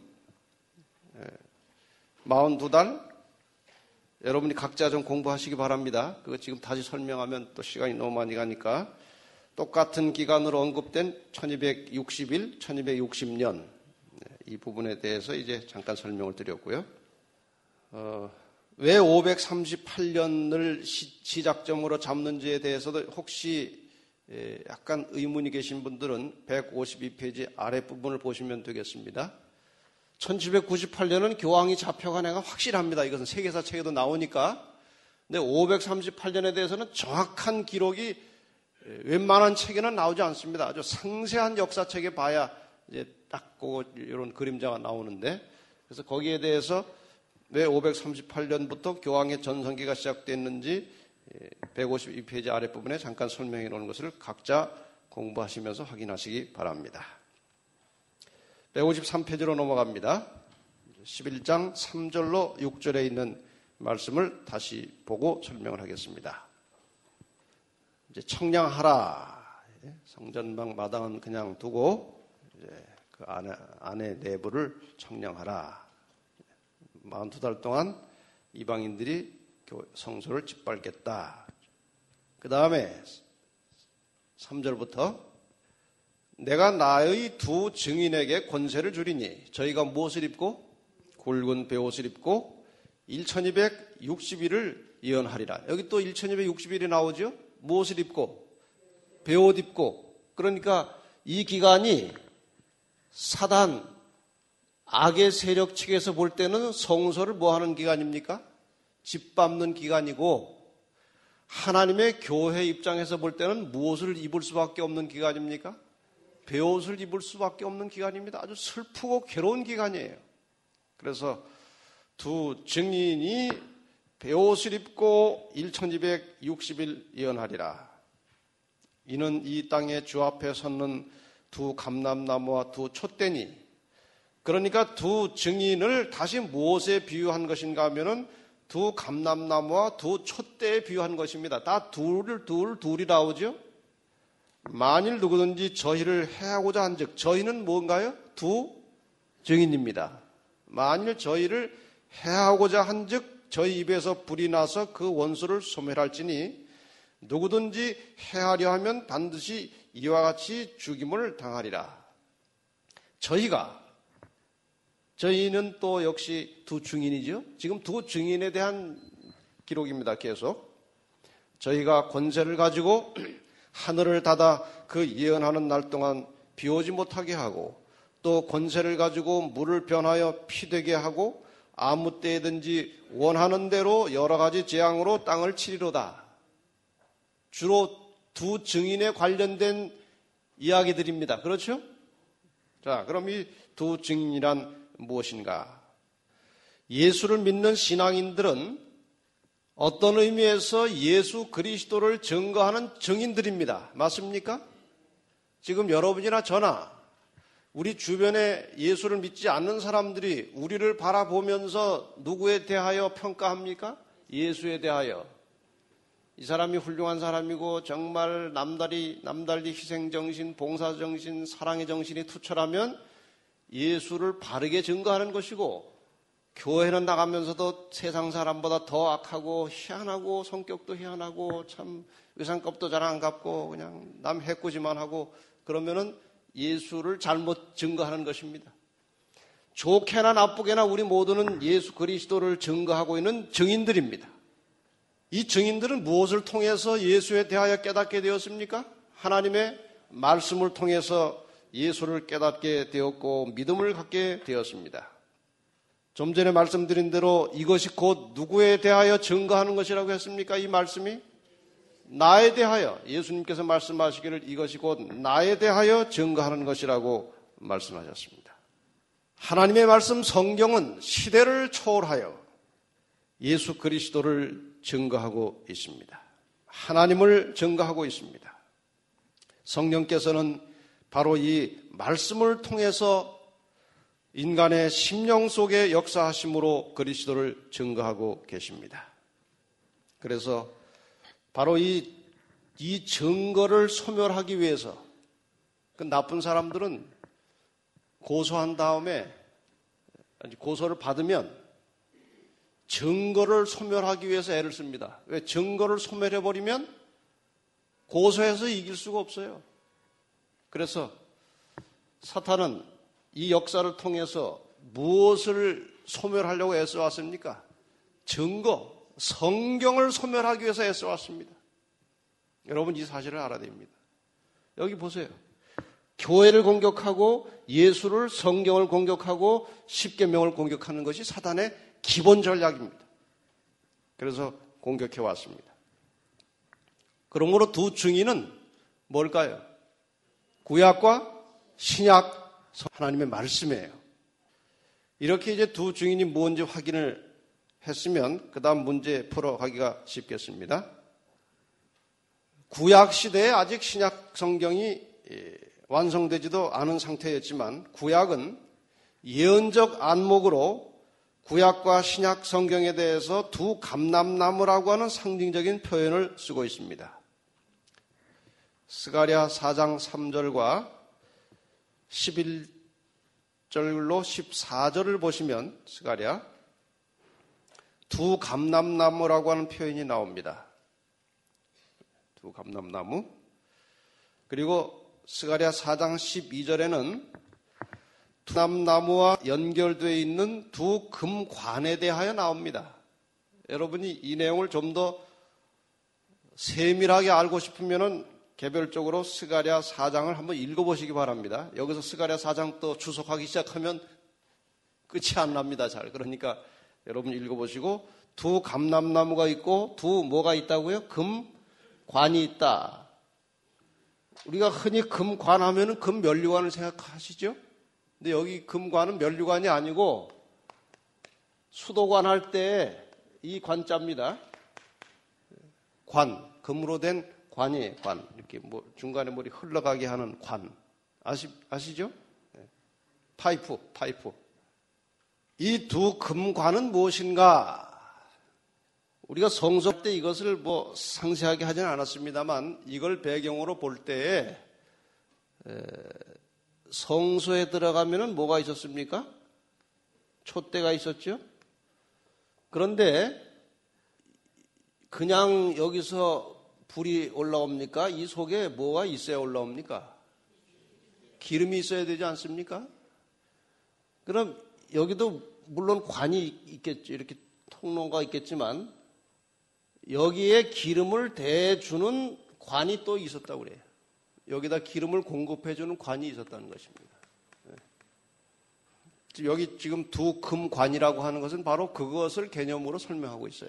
사십이 달 여러분이 각자 좀 공부하시기 바랍니다. 그거 지금 다시 설명하면 또 시간이 너무 많이 가니까 똑같은 기간으로 언급된 천이백육십 일, 천이백육십 년 이 부분에 대해서 이제 잠깐 설명을 드렸고요. 어, 왜 오백삼십팔 년을 시, 시작점으로 잡는지에 대해서도 혹시 예, 약간 의문이 계신 분들은 백오십이 페이지 아랫부분을 보시면 되겠습니다. 천칠백구십팔 년은 교황이 잡혀간 해가 확실합니다. 이것은 세계사 책에도 나오니까. 근데 오백삼십팔 년에 대해서는 정확한 기록이 웬만한 책에는 나오지 않습니다. 아주 상세한 역사책에 봐야 이제 딱 그 이런 그림자가 나오는데, 그래서 거기에 대해서 왜 오백삼십팔 년부터 교황의 전성기가 시작됐는지 백오십이 페이지 아랫부분에 잠깐 설명해 놓은 것을 각자 공부하시면서 확인하시기 바랍니다. 백오십삼 페이지로 넘어갑니다. 십일 장 삼 절로 육 절에 있는 말씀을 다시 보고 설명을 하겠습니다. 이제 청량하라. 성전방 마당은 그냥 두고 이제 그 안에, 안에 내부를 청량하라. 사십이 달 동안 이방인들이 성소를 짓밟겠다. 그 다음에 삼 절부터 내가 나의 두 증인에게 권세를 주리니 저희가 무엇을 입고 굵은 베옷을 입고 천이백육십 일을 예언하리라. 여기 또 천이백육십 일이 나오죠. 무엇을 입고 베옷 입고. 그러니까 이 기간이 사단 악의 세력 측에서 볼 때는 성소를 뭐 하는 기간입니까? 짓밟는 기간이고 하나님의 교회 입장에서 볼 때는 무엇을 입을 수밖에 없는 기간입니까? 베옷을 입을 수밖에 없는 기간입니다. 아주 슬프고 괴로운 기간이에요. 그래서 두 증인이 베옷을 입고 천이백육십 일 예언하리라. 이는 이 땅의 주 앞에 섰는 두 감람나무와 두 촛대니. 그러니까 두 증인을 다시 무엇에 비유한 것인가 하면은 두 감람나무와 두 촛대에 비유한 것입니다. 다 둘, 둘, 둘이 나오죠? 만일 누구든지 저희를 해하고자 한즉 저희는 뭔가요? 두 증인입니다. 만일 저희를 해하고자 한즉 저희 입에서 불이 나서 그 원수를 소멸할지니 누구든지 해하려 하면 반드시 이와 같이 죽임을 당하리라. 저희가 저희는 또 역시 두 증인이죠. 지금 두 증인에 대한 기록입니다. 계속 저희가 권세를 가지고 하늘을 닫아 그 예언하는 날 동안 비 오지 못하게 하고 또 권세를 가지고 물을 변하여 피 되게 하고 아무 때든지 원하는 대로 여러 가지 재앙으로 땅을 치리로다. 주로 두 증인에 관련된 이야기들입니다. 그렇죠? 자, 그럼 이 두 증인이란 무엇인가? 예수를 믿는 신앙인들은 어떤 의미에서 예수 그리스도를 증거하는 증인들입니다. 맞습니까? 지금 여러분이나 저나 우리 주변에 예수를 믿지 않는 사람들이 우리를 바라보면서 누구에 대하여 평가합니까? 예수에 대하여. 이 사람이 훌륭한 사람이고 정말 남달리, 남달리 희생정신, 봉사정신, 사랑의 정신이 투철하면 예수를 바르게 증거하는 것이고 교회는 나가면서도 세상 사람보다 더 악하고 희한하고 성격도 희한하고 참 외상값도 잘 안 갚고 그냥 남 해코지만 하고 그러면은 예수를 잘못 증거하는 것입니다. 좋게나 나쁘게나 우리 모두는 예수 그리스도를 증거하고 있는 증인들입니다. 이 증인들은 무엇을 통해서 예수에 대하여 깨닫게 되었습니까? 하나님의 말씀을 통해서 예수를 깨닫게 되었고 믿음을 갖게 되었습니다. 좀 전에 말씀드린 대로 이것이 곧 누구에 대하여 증거하는 것이라고 했습니까? 이 말씀이 나에 대하여 예수님께서 말씀하시기를 이것이 곧 나에 대하여 증거하는 것이라고 말씀하셨습니다. 하나님의 말씀 성경은 시대를 초월하여 예수 그리스도를 증거하고 있습니다. 하나님을 증거하고 있습니다. 성령께서는 바로 이 말씀을 통해서 인간의 심령 속에 역사하심으로 그리스도를 증거하고 계십니다. 그래서 바로 이, 이 증거를 소멸하기 위해서 그 나쁜 사람들은 고소한 다음에 고소를 받으면 증거를 소멸하기 위해서 애를 씁니다. 왜? 증거를 소멸해버리면 고소해서 이길 수가 없어요. 그래서 사탄은 이 역사를 통해서 무엇을 소멸하려고 애써왔습니까? 증거, 성경을 소멸하기 위해서 애써왔습니다. 여러분 이 사실을 알아야 됩니다. 여기 보세요. 교회를 공격하고 예수를 성경을 공격하고 십계명을 공격하는 것이 사탄의 기본 전략입니다. 그래서 공격해 왔습니다. 그러므로 두 증인은 뭘까요? 구약과 신약 하나님의 말씀이에요. 이렇게 이제 두 증인이 뭔지 확인을 했으면 그 다음 문제 풀어가기가 쉽겠습니다. 구약 시대에 아직 신약 성경이 완성되지도 않은 상태였지만 구약은 예언적 안목으로 구약과 신약 성경에 대해서 두 감람나무라고 하는 상징적인 표현을 쓰고 있습니다. 스가랴 사 장 삼 절과 십일 절로 십사 절을 보시면 스가랴 두 감람나무라고 하는 표현이 나옵니다. 두 감람나무. 그리고 스가랴 사 장 십이 절에는 두 감람나무와 연결되어 있는 두 금관에 대하여 나옵니다. 여러분이 이 내용을 좀 더 세밀하게 알고 싶으면은 개별적으로 스가랴 사 장을 한번 읽어보시기 바랍니다. 여기서 스가랴 사 장 또 주석하기 시작하면 끝이 안 납니다. 잘. 그러니까 여러분 읽어보시고 두 감람나무가 있고 두 뭐가 있다고요? 금관이 있다. 우리가 흔히 금관 하면은 금면류관을 생각하시죠? 근데 여기 금관은 면류관이 아니고 수도관 할 때 이 관자입니다. 관, 금으로 된 관이에요. 관. 이렇게 뭐 중간에 머리 흘러가게 하는 관. 아시, 아시죠? 파이프, 파이프. 이 두 금관은 무엇인가? 우리가 성서 때 이것을 뭐 상세하게 하지는 않았습니다만 이걸 배경으로 볼 때에 성소에 들어가면은 뭐가 있었습니까? 촛대가 있었죠? 그런데 그냥 여기서 불이 올라옵니까? 이 속에 뭐가 있어야 올라옵니까? 기름이 있어야 되지 않습니까? 그럼 여기도 물론 관이 있겠죠. 이렇게 통로가 있겠지만 여기에 기름을 대주는 관이 또 있었다고 그래요. 여기다 기름을 공급해주는 관이 있었다는 것입니다. 여기 지금 두 금관이라고 하는 것은 바로 그것을 개념으로 설명하고 있어요.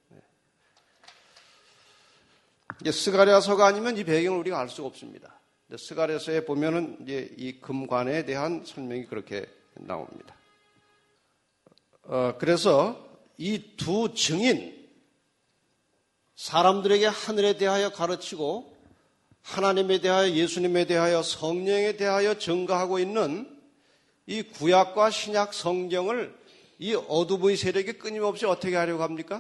이제 스가랴서가 아니면 이 배경을 우리가 알 수가 없습니다. 스가랴서에 보면은 이제 이 금관에 대한 설명이 그렇게 나옵니다. 어, 그래서 이 두 증인, 사람들에게 하늘에 대하여 가르치고 하나님에 대하여 예수님에 대하여 성령에 대하여 증거하고 있는 이 구약과 신약 성경을 이 어두부의 세력이 끊임없이 어떻게 하려고 합니까?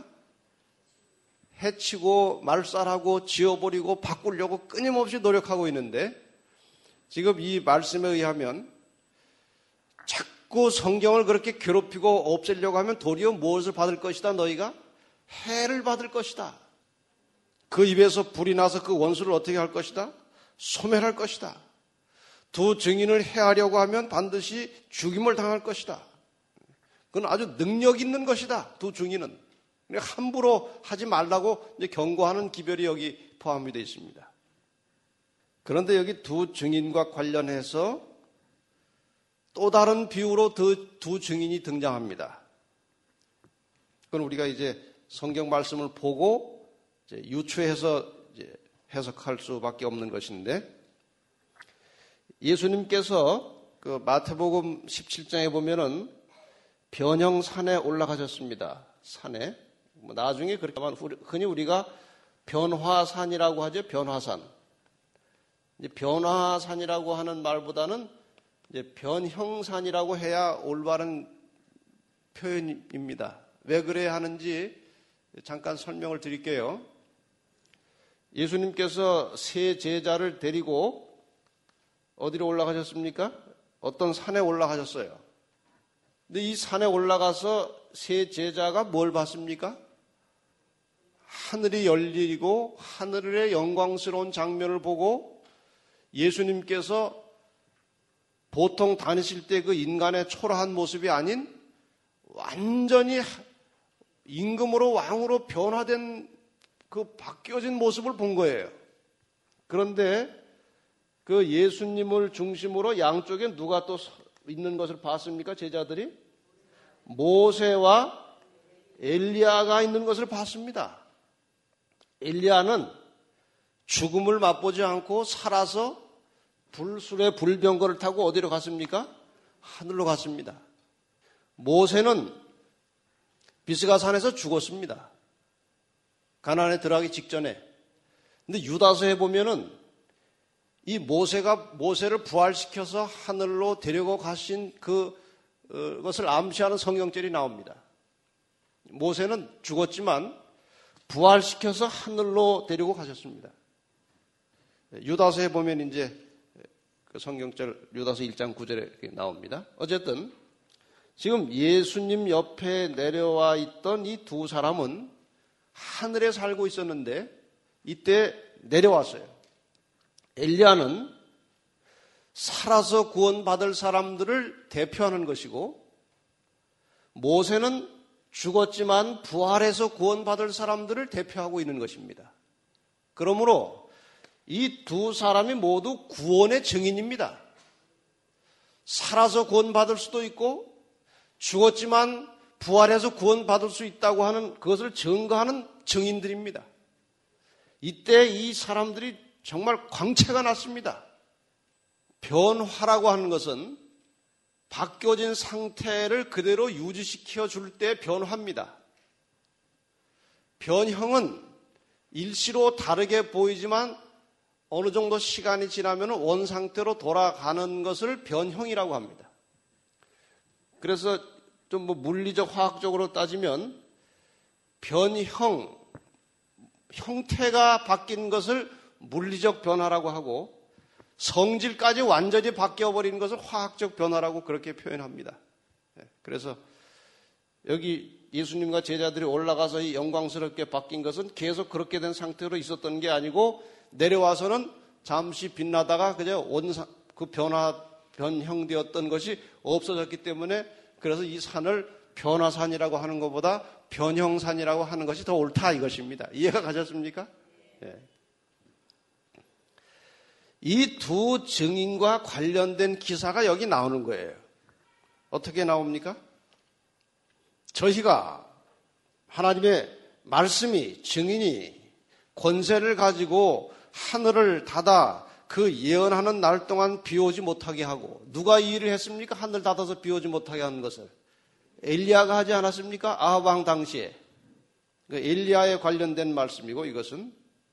해치고 말살하고 지워버리고 바꾸려고 끊임없이 노력하고 있는데 지금 이 말씀에 의하면 자꾸 성경을 그렇게 괴롭히고 없애려고 하면 도리어 무엇을 받을 것이다? 너희가 해를 받을 것이다. 그 입에서 불이 나서 그 원수를 어떻게 할 것이다? 소멸할 것이다. 두 증인을 해하려고 하면 반드시 죽임을 당할 것이다. 그건 아주 능력 있는 것이다. 두 증인은. 함부로 하지 말라고 이제 경고하는 기별이 여기 포함이 되어 있습니다. 그런데 여기 두 증인과 관련해서 또 다른 비유로 두, 두 증인이 등장합니다. 그건 우리가 이제 성경 말씀을 보고 이제 유추해서 이제 해석할 수밖에 없는 것인데 예수님께서 그 마태복음 십칠 장에 보면은 변형산에 올라가셨습니다. 산에. 뭐 나중에 그렇게 하면 흔히 우리가 변화산이라고 하죠. 변화산. 이제 변화산이라고 하는 말보다는 이제 변형산이라고 해야 올바른 표현입니다. 왜 그래야 하는지 잠깐 설명을 드릴게요. 예수님께서 세 제자를 데리고 어디로 올라가셨습니까? 어떤 산에 올라가셨어요. 근데 이 산에 올라가서 세 제자가 뭘 봤습니까? 하늘이 열리고 하늘의 영광스러운 장면을 보고 예수님께서 보통 다니실 때 그 인간의 초라한 모습이 아닌 완전히 임금으로 왕으로 변화된 그 바뀌어진 모습을 본 거예요. 그런데 그 예수님을 중심으로 양쪽에 누가 또 있는 것을 봤습니까? 제자들이? 모세와 엘리야가 있는 것을 봤습니다. 엘리야는 죽음을 맛보지 않고 살아서 불술의 불병거를 타고 어디로 갔습니까? 하늘로 갔습니다. 모세는 비스가산에서 죽었습니다. 가나안에 들어가기 직전에. 근데 유다서에 보면은 이 모세가 모세를 부활시켜서 하늘로 데리고 가신 그 어, 것을 암시하는 성경절이 나옵니다. 모세는 죽었지만 부활시켜서 하늘로 데리고 가셨습니다. 유다서에 보면 이제 그 성경절 유다서 일 장 구 절에 나옵니다. 어쨌든 지금 예수님 옆에 내려와 있던 이 두 사람은 하늘에 살고 있었는데 이때 내려왔어요. 엘리야는 살아서 구원받을 사람들을 대표하는 것이고, 모세는 죽었지만 부활해서 구원받을 사람들을 대표하고 있는 것입니다. 그러므로 이 두 사람이 모두 구원의 증인입니다. 살아서 구원받을 수도 있고 죽었지만 부활해서 구원받을 수 있다고 하는 그것을 증거하는 증인들입니다. 이때 이 사람들이 정말 광채가 났습니다. 변화라고 하는 것은 바뀌어진 상태를 그대로 유지시켜 줄 때 변화입니다. 변형은 일시로 다르게 보이지만 어느 정도 시간이 지나면 원상태로 돌아가는 것을 변형이라고 합니다. 그래서 좀 뭐 물리적 화학적으로 따지면 변형, 형태가 바뀐 것을 물리적 변화라고 하고, 성질까지 완전히 바뀌어버리는 것을 화학적 변화라고 그렇게 표현합니다. 그래서 여기 예수님과 제자들이 올라가서 이 영광스럽게 바뀐 것은 계속 그렇게 된 상태로 있었던 게 아니고, 내려와서는 잠시 빛나다가 그저 원상, 그 변화, 변형되었던 것이 없어졌기 때문에, 그래서 이 산을 변화산이라고 하는 것보다 변형산이라고 하는 것이 더 옳다 이것입니다. 이해가 가셨습니까? 예. 이 두 증인과 관련된 기사가 여기 나오는 거예요. 어떻게 나옵니까? 저희가 하나님의 말씀이, 증인이 권세를 가지고 하늘을 닫아 그 예언하는 날 동안 비 오지 못하게 하고, 누가 이 일을 했습니까? 하늘 닫아서 비 오지 못하게 하는 것을 엘리야가 하지 않았습니까? 아합 왕 당시에. 엘리야에 관련된 말씀이고, 이것은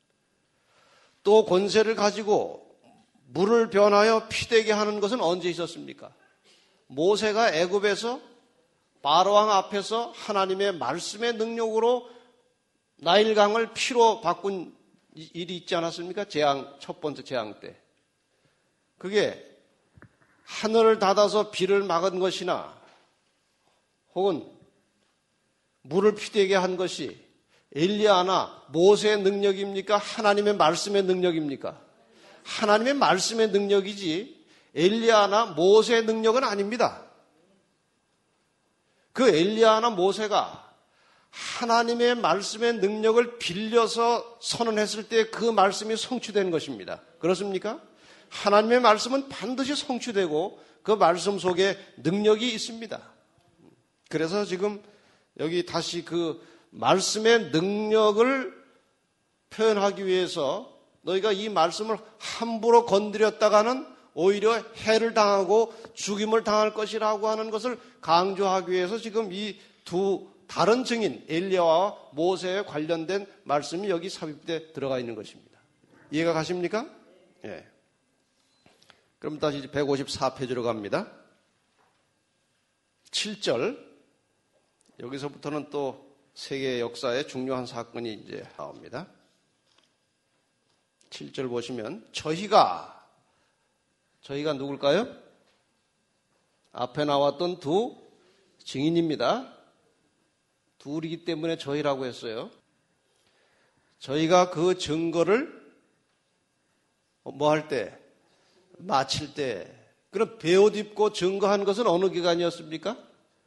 또 권세를 가지고 물을 변하여 피되게 하는 것은 언제 있었습니까? 모세가 애굽에서 바로왕 앞에서 하나님의 말씀의 능력으로 나일강을 피로 바꾼 일이 있지 않았습니까? 재앙, 첫 번째 재앙 때. 그게 하늘을 닫아서 비를 막은 것이나 혹은 물을 피되게 한 것이 엘리야나 모세의 능력입니까? 하나님의 말씀의 능력입니까? 하나님의 말씀의 능력이지 엘리야나 모세의 능력은 아닙니다. 그 엘리야나 모세가 하나님의 말씀의 능력을 빌려서 선언했을 때 그 말씀이 성취된 것입니다. 그렇습니까? 하나님의 말씀은 반드시 성취되고 그 말씀 속에 능력이 있습니다. 그래서 지금 여기 다시 그 말씀의 능력을 표현하기 위해서 너희가 이 말씀을 함부로 건드렸다가는 오히려 해를 당하고 죽임을 당할 것이라고 하는 것을 강조하기 위해서 지금 이 두 다른 증인 엘리야와 모세에 관련된 말씀이 여기 삽입돼 들어가 있는 것입니다. 이해가 가십니까? 예. 그럼 다시 백오십사 페이지로 갑니다. 칠 절. 여기서부터는 또 세계 역사의 중요한 사건이 이제 나옵니다. 칠 절 보시면 저희가 저희가 누굴까요? 앞에 나왔던 두 증인입니다. 둘이기 때문에 저희라고 했어요. 저희가 그 증거를 뭐 할 때? 마칠 때. 그럼 베옷 입고 증거한 것은 어느 기간이었습니까?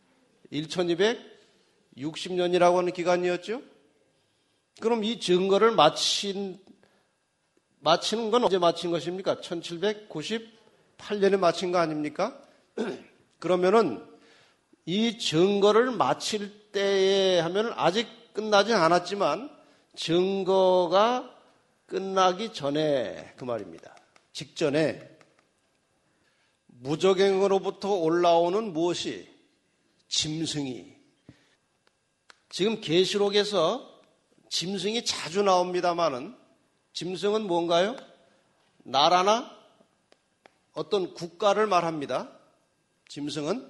천이백육십 년이라고 하는 기간이었죠. 그럼 이 증거를 마친 마치는 건 언제 마친 것입니까? 천칠백구십팔 년에 마친 거 아닙니까? 그러면은 이 증거를 마칠 때에 하면 아직 끝나지 않았지만 증거가 끝나기 전에 그 말입니다. 직전에 무적행으로부터 올라오는 무엇이? 짐승이. 지금 계시록에서 짐승이 자주 나옵니다마는 짐승은 뭔가요? 나라나 어떤 국가를 말합니다. 짐승은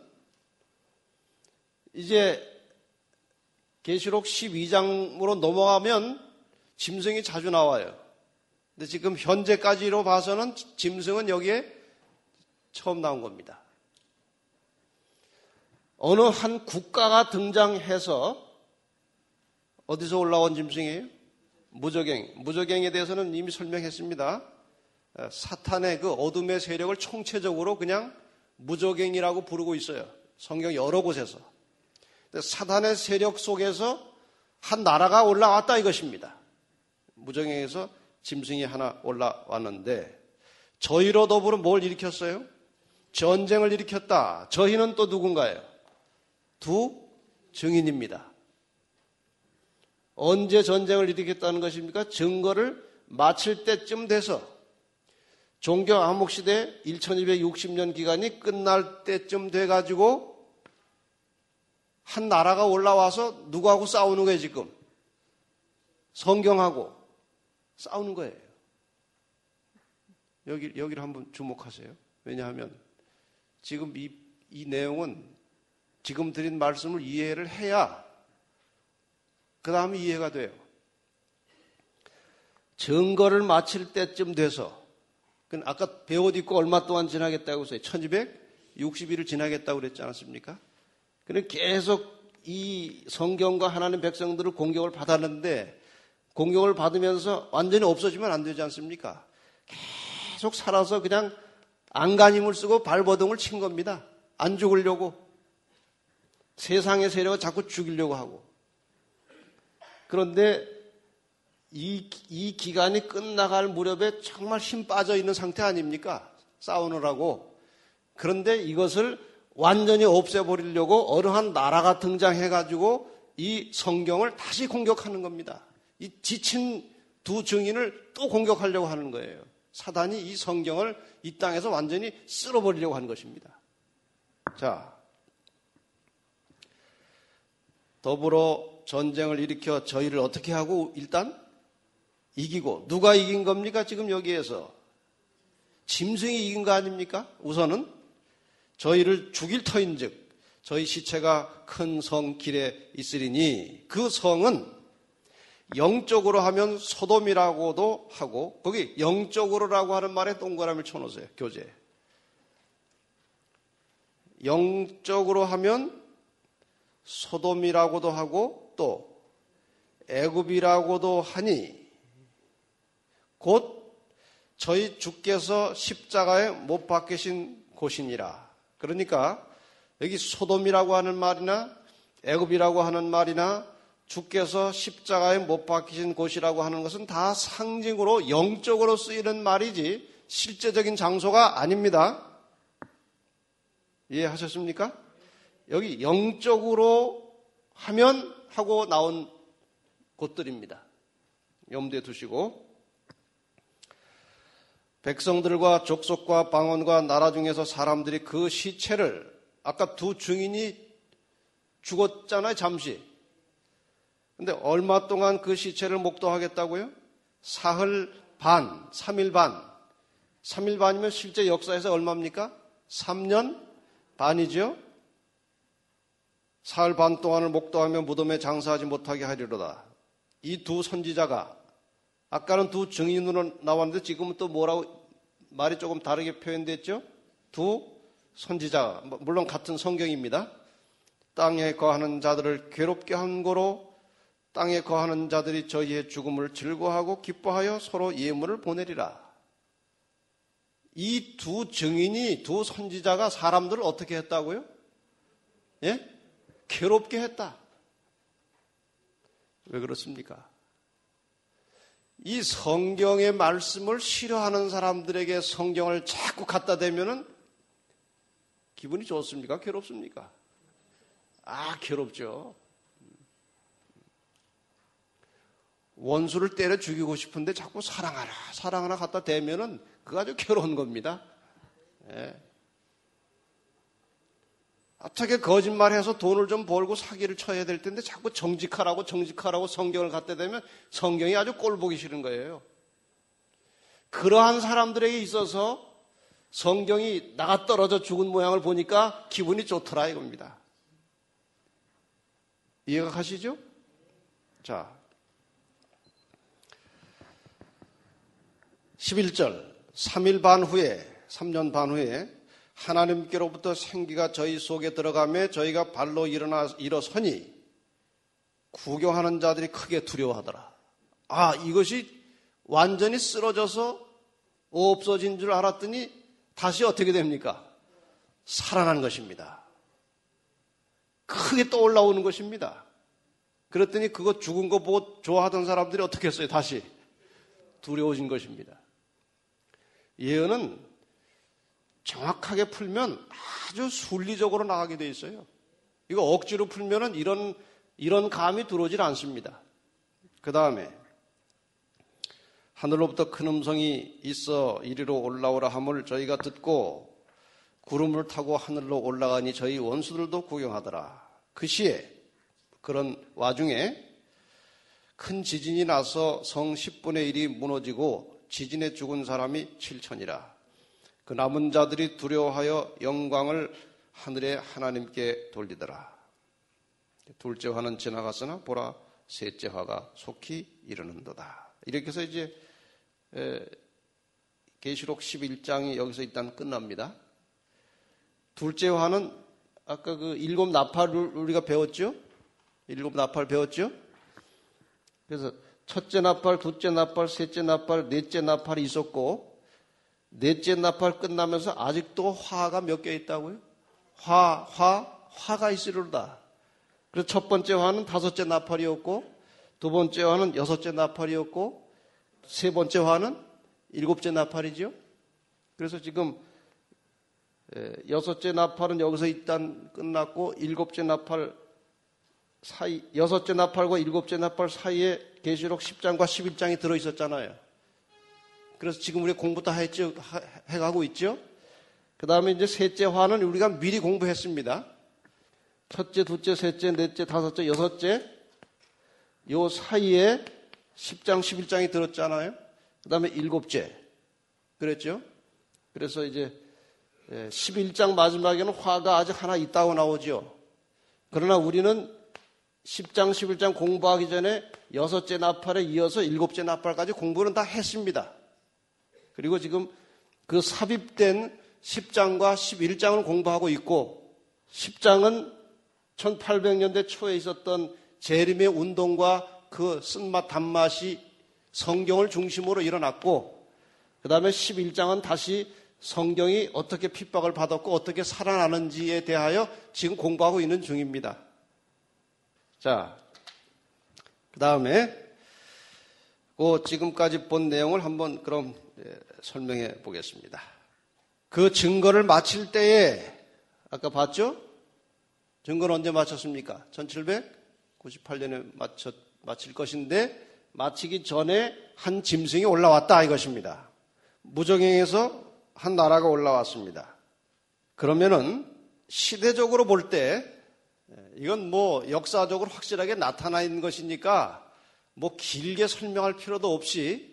이제 계시록 십이 장으로 넘어가면 짐승이 자주 나와요. 근데 지금 현재까지로 봐서는 짐승은 여기에 처음 나온 겁니다. 어느 한 국가가 등장해서 어디서 올라온 짐승이에요? 무저갱. 무저갱에 대해서는 이미 설명했습니다. 사탄의 그 어둠의 세력을 총체적으로 그냥 무저갱이라고 부르고 있어요. 성경 여러 곳에서. 사탄의 세력 속에서 한 나라가 올라왔다 이것입니다. 무저갱에서 짐승이 하나 올라왔는데 저희로 더불어 뭘 일으켰어요? 전쟁을 일으켰다. 저희는 또 누군가요? 두 증인입니다. 언제 전쟁을 일으켰다는 것입니까? 증거를 마칠 때쯤 돼서 종교 암흑시대 천이백육십 년 기간이 끝날 때쯤 돼가지고 한 나라가 올라와서 누구하고 싸우는 거예요 지금? 성경하고 싸우는 거예요. 여기, 여기를 한번 주목하세요. 왜냐하면 지금 이, 이 내용은 지금 드린 말씀을 이해를 해야 그 다음에 이해가 돼요. 증거를 마칠 때쯤 돼서 아까 배옷 입고 얼마 동안 지나겠다고 했어요. 천이백육십 일을 지나겠다고 그랬지 않았습니까? 그는 계속 이 성경과 하나님 백성들을 공격을 받았는데 공격을 받으면서 완전히 없어지면 안 되지 않습니까? 계속 살아서 그냥 안간힘을 쓰고 발버둥을 친 겁니다. 안 죽으려고. 세상의 세력을 자꾸 죽이려고 하고. 그런데 이, 이 기간이 끝나갈 무렵에 정말 힘 빠져 있는 상태 아닙니까? 싸우느라고. 그런데 이것을 완전히 없애버리려고 어느 한 나라가 등장해가지고 이 성경을 다시 공격하는 겁니다. 이 지친 두 증인을 또 공격하려고 하는 거예요. 사단이 이 성경을 이 땅에서 완전히 쓸어버리려고 하는 것입니다. 자, 더불어 전쟁을 일으켜 저희를 어떻게 하고 일단 이기고 누가 이긴 겁니까? 지금 여기에서 짐승이 이긴 거 아닙니까? 우선은 저희를 죽일 터인즉 저희 시체가 큰 성 길에 있으리니 그 성은 영적으로 하면 소돔이라고도 하고 거기 영적으로라고 하는 말에 동그라미를 쳐놓으세요. 교재. 영적으로 하면 소돔이라고도 하고 또 애굽이라고도 하니 곧 저희 주께서 십자가에 못 박히신 곳이니라. 그러니까 여기 소돔이라고 하는 말이나 애굽이라고 하는 말이나 주께서 십자가에 못 박히신 곳이라고 하는 것은 다 상징으로 영적으로 쓰이는 말이지 실제적인 장소가 아닙니다. 이해하셨습니까? 여기 영적으로 하면 하고 나온 곳들입니다. 염두에 두시고 백성들과 족속과 방언과 나라 중에서 사람들이 그 시체를 아까 두 증인이 죽었잖아요, 잠시. 근데 얼마 동안 그 시체를 목도하겠다고요? 사흘 반, 삼 일 반. 삼 일 반이면 실제 역사에서 얼마입니까? 삼 년 반이죠? 사흘 반 동안을 목도하며 무덤에 장사하지 못하게 하리로다. 이 두 선지자가 아까는 두 증인으로 나왔는데 지금은 또 뭐라고 말이 조금 다르게 표현됐죠? 두 선지자, 물론 같은 성경입니다. 땅에 거하는 자들을 괴롭게 한 거로 땅에 거하는 자들이 저희의 죽음을 즐거워하고 기뻐하여 서로 예물을 보내리라. 이 두 증인이, 두 선지자가 사람들을 어떻게 했다고요? 예? 괴롭게 했다. 왜 그렇습니까? 이 성경의 말씀을 싫어하는 사람들에게 성경을 자꾸 갖다 대면은 기분이 좋습니까? 괴롭습니까? 아, 괴롭죠. 원수를 때려 죽이고 싶은데 자꾸 사랑하라, 사랑하라 갖다 대면은 그거 아주 괴로운 겁니다. 예. 어떻게 거짓말해서 돈을 좀 벌고 사기를 쳐야 될 텐데 자꾸 정직하라고 정직하라고 성경을 갖다 대면 성경이 아주 꼴보기 싫은 거예요. 그러한 사람들에게 있어서 성경이 나가 떨어져 죽은 모양을 보니까 기분이 좋더라 이겁니다. 이해가 가시죠? 자, 십일 절 삼 일 반 후에 삼 년 반 후에 하나님께로부터 생기가 저희 속에 들어가며 저희가 발로 일어나 일어서니 구경하는 자들이 크게 두려워하더라. 아, 이것이 완전히 쓰러져서 없어진 줄 알았더니 다시 어떻게 됩니까? 살아난 것입니다. 크게 떠올라오는 것입니다. 그랬더니 그거 죽은 거 보고 좋아하던 사람들이 어떻게 했어요? 다시 두려워진 것입니다. 예언은 정확하게 풀면 아주 순리적으로 나가게 돼 있어요. 이거 억지로 풀면은 이런 이런 감이 들어오질 않습니다. 그 다음에 하늘로부터 큰 음성이 있어 이리로 올라오라 함을 저희가 듣고 구름을 타고 하늘로 올라가니 저희 원수들도 구경하더라. 그 시에 그런 와중에 큰 지진이 나서 성 십분의 일이 무너지고 지진에 죽은 사람이 칠천이라. 그 남은 자들이 두려워하여 영광을 하늘의 하나님께 돌리더라. 둘째 화는 지나갔으나 보라 셋째 화가 속히 이르는도다. 이렇게 해서 이제 계시록 십일 장이 여기서 일단 끝납니다. 둘째 화는 아까 그 일곱 나팔을 우리가 배웠죠? 일곱 나팔 배웠죠? 그래서 첫째 나팔, 둘째 나팔, 셋째 나팔, 넷째 나팔이 있었고 넷째 나팔 끝나면서 아직도 화가 몇 개 있다고요? 화, 화, 화가 있으리로다. 그래서 첫 번째 화는 다섯째 나팔이었고 두 번째 화는 여섯째 나팔이었고 세 번째 화는 일곱째 나팔이죠. 그래서 지금 여섯째 나팔은 여기서 일단 끝났고 일곱째 나팔 사이, 여섯째 나팔과 일곱째 나팔 사이에 계시록 십 장과 십일 장이 들어있었잖아요. 그래서 지금 우리 공부 다 했죠? 해가고 있죠? 그 다음에 이제 셋째 화는 우리가 미리 공부했습니다. 첫째, 둘째, 셋째, 넷째, 다섯째, 여섯째 요 사이에 십 장, 십일 장이 들었잖아요. 그 다음에 일곱째 그랬죠? 그래서 이제 십일 장 마지막에는 화가 아직 하나 있다고 나오죠. 그러나 우리는 십 장, 십일 장 공부하기 전에 여섯째 나팔에 이어서 일곱째 나팔까지 공부는 다 했습니다. 그리고 지금 그 삽입된 십 장과 십일 장을 공부하고 있고 십 장은 천팔백 년대 초에 있었던 재림의 운동과 그 쓴맛 단맛이 성경을 중심으로 일어났고 그 다음에 십일 장은 다시 성경이 어떻게 핍박을 받았고 어떻게 살아나는지에 대하여 지금 공부하고 있는 중입니다. 자, 그 다음에 그 지금까지 본 내용을 한번 그럼 설명해 보겠습니다. 그 증거를 마칠 때에 아까 봤죠? 증거는 언제 마쳤습니까? 천칠백구십팔 년에 마쳤, 마칠 것인데 마치기 전에 한 짐승이 올라왔다 이것입니다. 무저갱에서 한 나라가 올라왔습니다. 그러면은 시대적으로 볼 때 이건 뭐 역사적으로 확실하게 나타나 있는 것이니까 뭐 길게 설명할 필요도 없이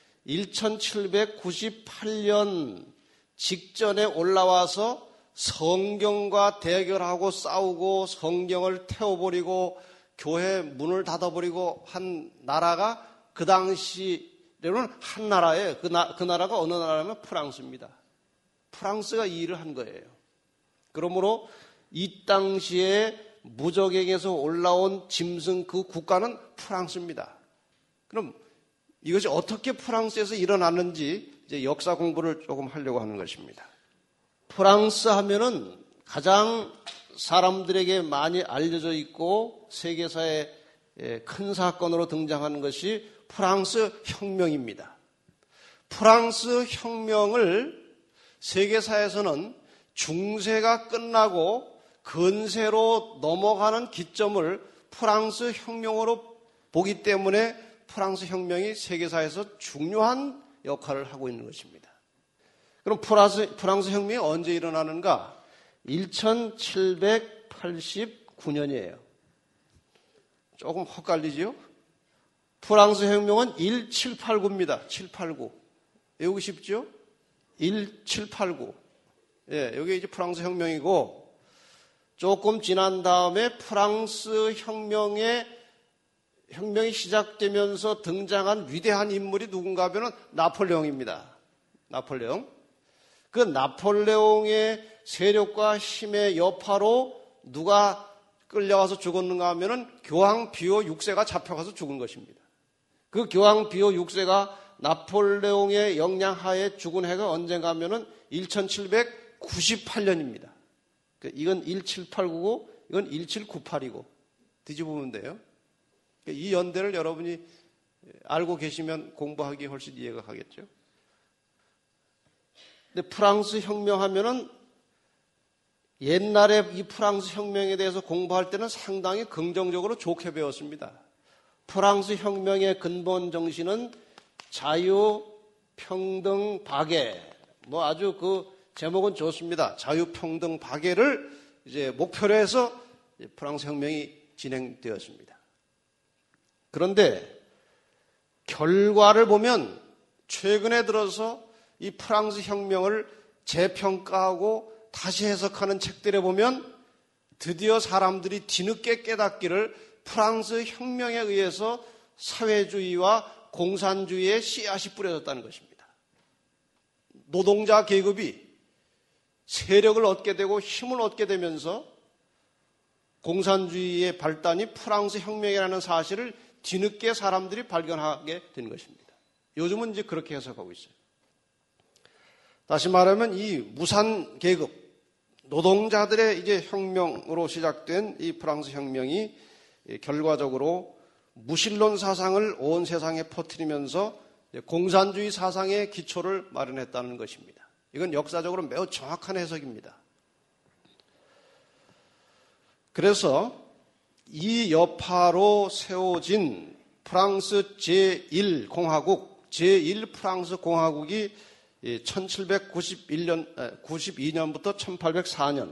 천칠백구십팔 년 직전에 올라와서 성경과 대결하고 싸우고 성경을 태워버리고 교회 문을 닫아버리고 한 나라가 그 당시로는 한 나라예요. 그, 나, 그 나라가 어느 나라냐면 프랑스입니다. 프랑스가 이 일을 한 거예요. 그러므로 이 당시에 무저갱에서 올라온 짐승 그 국가는 프랑스입니다. 그럼 이것이 어떻게 프랑스에서 일어났는지 이제 역사 공부를 조금 하려고 하는 것입니다. 프랑스 하면은 가장 사람들에게 많이 알려져 있고 세계사의 큰 사건으로 등장하는 것이 프랑스 혁명입니다. 프랑스 혁명을 세계사에서는 중세가 끝나고 근세로 넘어가는 기점을 프랑스 혁명으로 보기 때문에 프랑스 혁명이 세계사에서 중요한 역할을 하고 있는 것입니다. 그럼 프랑스, 프랑스 혁명이 언제 일어나는가? 천칠백팔십구 년이에요. 조금 헛갈리지요? 프랑스 혁명은 천칠백팔십구입니다. 칠백팔십구. 외우기 쉽죠? 천칠백팔십구. 예, 여기 이제 프랑스 혁명이고, 조금 지난 다음에 프랑스 혁명의, 혁명이 시작되면서 등장한 위대한 인물이 누군가 하면 나폴레옹입니다. 나폴레옹. 그 나폴레옹의 세력과 힘의 여파로 누가 끌려가서 죽었는가 하면은 교황 비오 육 세가 잡혀가서 죽은 것입니다. 그 교황 비오 육 세가 나폴레옹의 영향 하에 죽은 해가 언젠가 하면은 천칠백구십팔 년입니다. 이건 천칠백팔십구고 이건 천칠백구십팔이고 뒤집으면 돼요. 이 연대를 여러분이 알고 계시면 공부하기 훨씬 이해가 가겠죠. 근데 프랑스 혁명 하면은 옛날에 이 프랑스 혁명에 대해서 공부할 때는 상당히 긍정적으로 좋게 배웠습니다. 프랑스 혁명의 근본 정신은 자유, 평등, 박애. 뭐 아주 그 제목은 좋습니다. 자유, 평등, 박애를 이제 목표로 해서 프랑스 혁명이 진행되었습니다. 그런데 결과를 보면 최근에 들어서 이 프랑스 혁명을 재평가하고 다시 해석하는 책들에 보면 드디어 사람들이 뒤늦게 깨닫기를 프랑스 혁명에 의해서 사회주의와 공산주의의 씨앗이 뿌려졌다는 것입니다. 노동자 계급이 세력을 얻게 되고 힘을 얻게 되면서 공산주의의 발단이 프랑스 혁명이라는 사실을 뒤늦게 사람들이 발견하게 된 것입니다. 요즘은 이제 그렇게 해석하고 있어요. 다시 말하면 이 무산 계급, 노동자들의 이제 혁명으로 시작된 이 프랑스 혁명이 결과적으로 무신론 사상을 온 세상에 퍼뜨리면서 공산주의 사상의 기초를 마련했다는 것입니다. 이건 역사적으로 매우 정확한 해석입니다. 그래서 이 여파로 세워진 프랑스 제일 공화국, 제일 프랑스 공화국이 천칠백구십일 년, 구십이 년부터 천팔백사 년,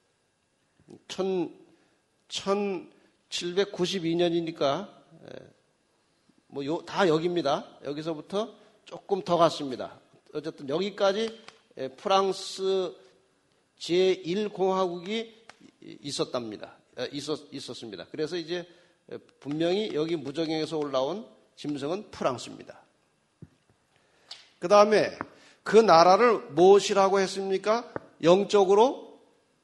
천칠백구십이 년이니까 뭐 요, 다 여기입니다. 여기서부터 조금 더 갔습니다. 어쨌든 여기까지 프랑스 제일 공화국이 있었답니다. 있었, 있었습니다. 그래서 이제 분명히 여기 무적행에서 올라온 짐승은 프랑스입니다. 그 다음에 그 나라를 무엇이라고 했습니까? 영적으로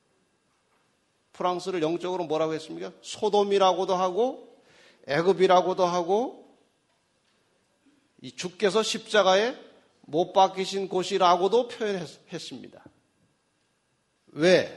프랑스를 영적으로 뭐라고 했습니까? 소돔이라고도 하고 애굽이라고도 하고 이 주께서 십자가에 못 박히신 곳이라고도 표현했습니다. 왜?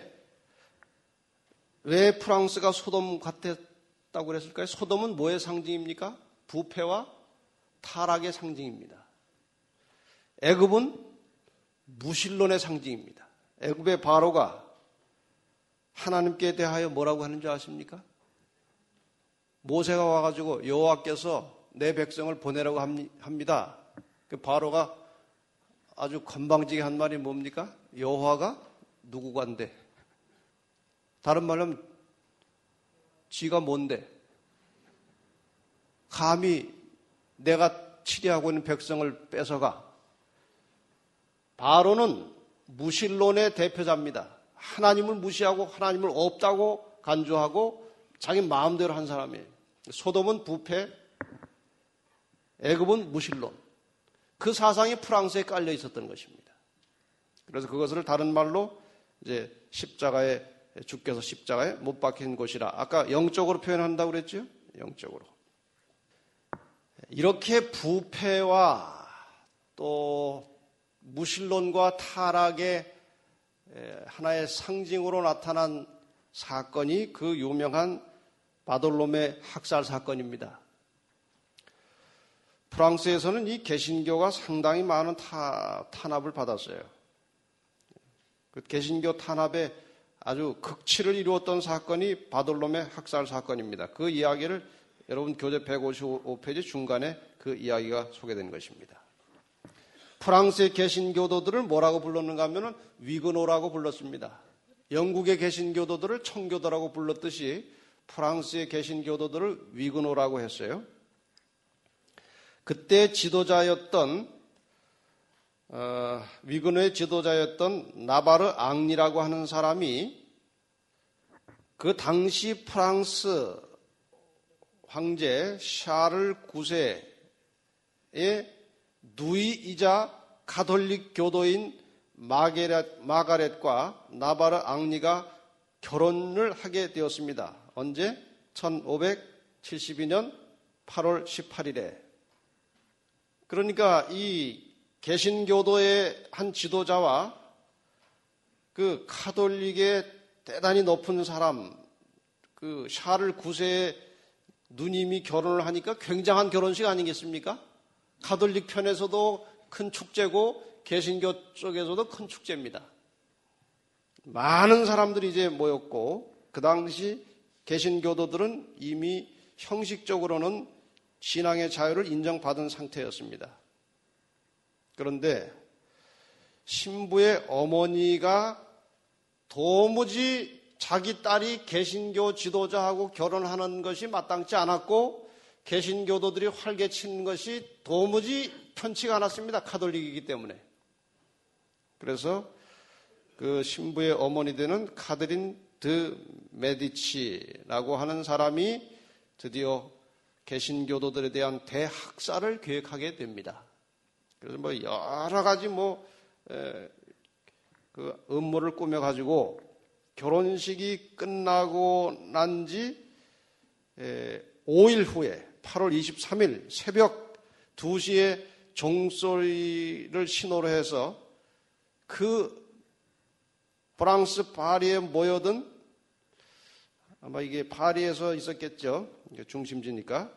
왜 프랑스가 소돔 같았다고 그랬을까요? 소돔은 뭐의 상징입니까? 부패와 타락의 상징입니다. 애굽은 무신론의 상징입니다. 애굽의 바로가 하나님께 대하여 뭐라고 하는 줄 아십니까? 모세가 와가지고 여호와께서 내 백성을 보내라고 합니다. 그 바로가 아주 건방지게 한 말이 뭡니까? 여호와가 누구간데? 다른 말로 하면 지가 뭔데? 감히 내가 치리하고 있는 백성을 뺏어가. 바로는 무신론의 대표자입니다. 하나님을 무시하고 하나님을 없다고 간주하고 자기 마음대로 한 사람이에요. 소돔은 부패, 애굽은 무신론. 그 사상이 프랑스에 깔려 있었던 것입니다. 그래서 그것을 다른 말로 이제 십자가에 주께서 십자가에 못 박힌 곳이라. 아까 영적으로 표현한다고 그랬죠? 영적으로. 이렇게 부패와 또 무신론과 타락의 하나의 상징으로 나타난 사건이 그 유명한 바돌롬의 학살 사건입니다. 프랑스에서는 이 개신교가 상당히 많은 타, 탄압을 받았어요. 그 개신교 탄압에 아주 극치를 이루었던 사건이 바돌롬의 학살 사건입니다. 그 이야기를 여러분 교재 백오십오 페이지 중간에 그 이야기가 소개된 것입니다. 프랑스의 개신교도들을 뭐라고 불렀는가 하면 위그노라고 불렀습니다. 영국의 개신교도들을 청교도라고 불렀듯이 프랑스의 개신교도들을 위그노라고 했어요. 그때 지도자였던 어, 위그노의 지도자였던 나바르 앙리라고 하는 사람이 그 당시 프랑스 황제 샤를 구 세의 누이이자 가톨릭 교도인 마가렛, 마가렛과 나바르 앙리가 결혼을 하게 되었습니다. 언제? 천오백칠십이 년 팔월 십팔일에. 그러니까 이 개신교도의 한 지도자와 그 카톨릭의 대단히 높은 사람, 그 샤를 구 세의 누님이 결혼을 하니까 굉장한 결혼식 아니겠습니까? 카톨릭 편에서도 큰 축제고 개신교 쪽에서도 큰 축제입니다. 많은 사람들이 이제 모였고 그 당시 개신교도들은 이미 형식적으로는 신앙의 자유를 인정받은 상태였습니다. 그런데 신부의 어머니가 도무지 자기 딸이 개신교 지도자하고 결혼하는 것이 마땅치 않았고 개신교도들이 활개치는 것이 도무지 편치가 않았습니다. 카톨릭이기 때문에. 그래서 그 신부의 어머니 되는 카드린 드 메디치라고 하는 사람이 드디어 개신교도들에 대한 대학살을 계획하게 됩니다. 그래서 뭐 여러 가지 뭐 그 음모를 꾸며가지고 결혼식이 끝나고 난 지 오 일 후에 팔월 이십삼일 새벽 두 시에 종소리를 신호로 해서 그 프랑스 파리에 모여든 아마 이게 파리에서 있었겠죠. 중심지니까.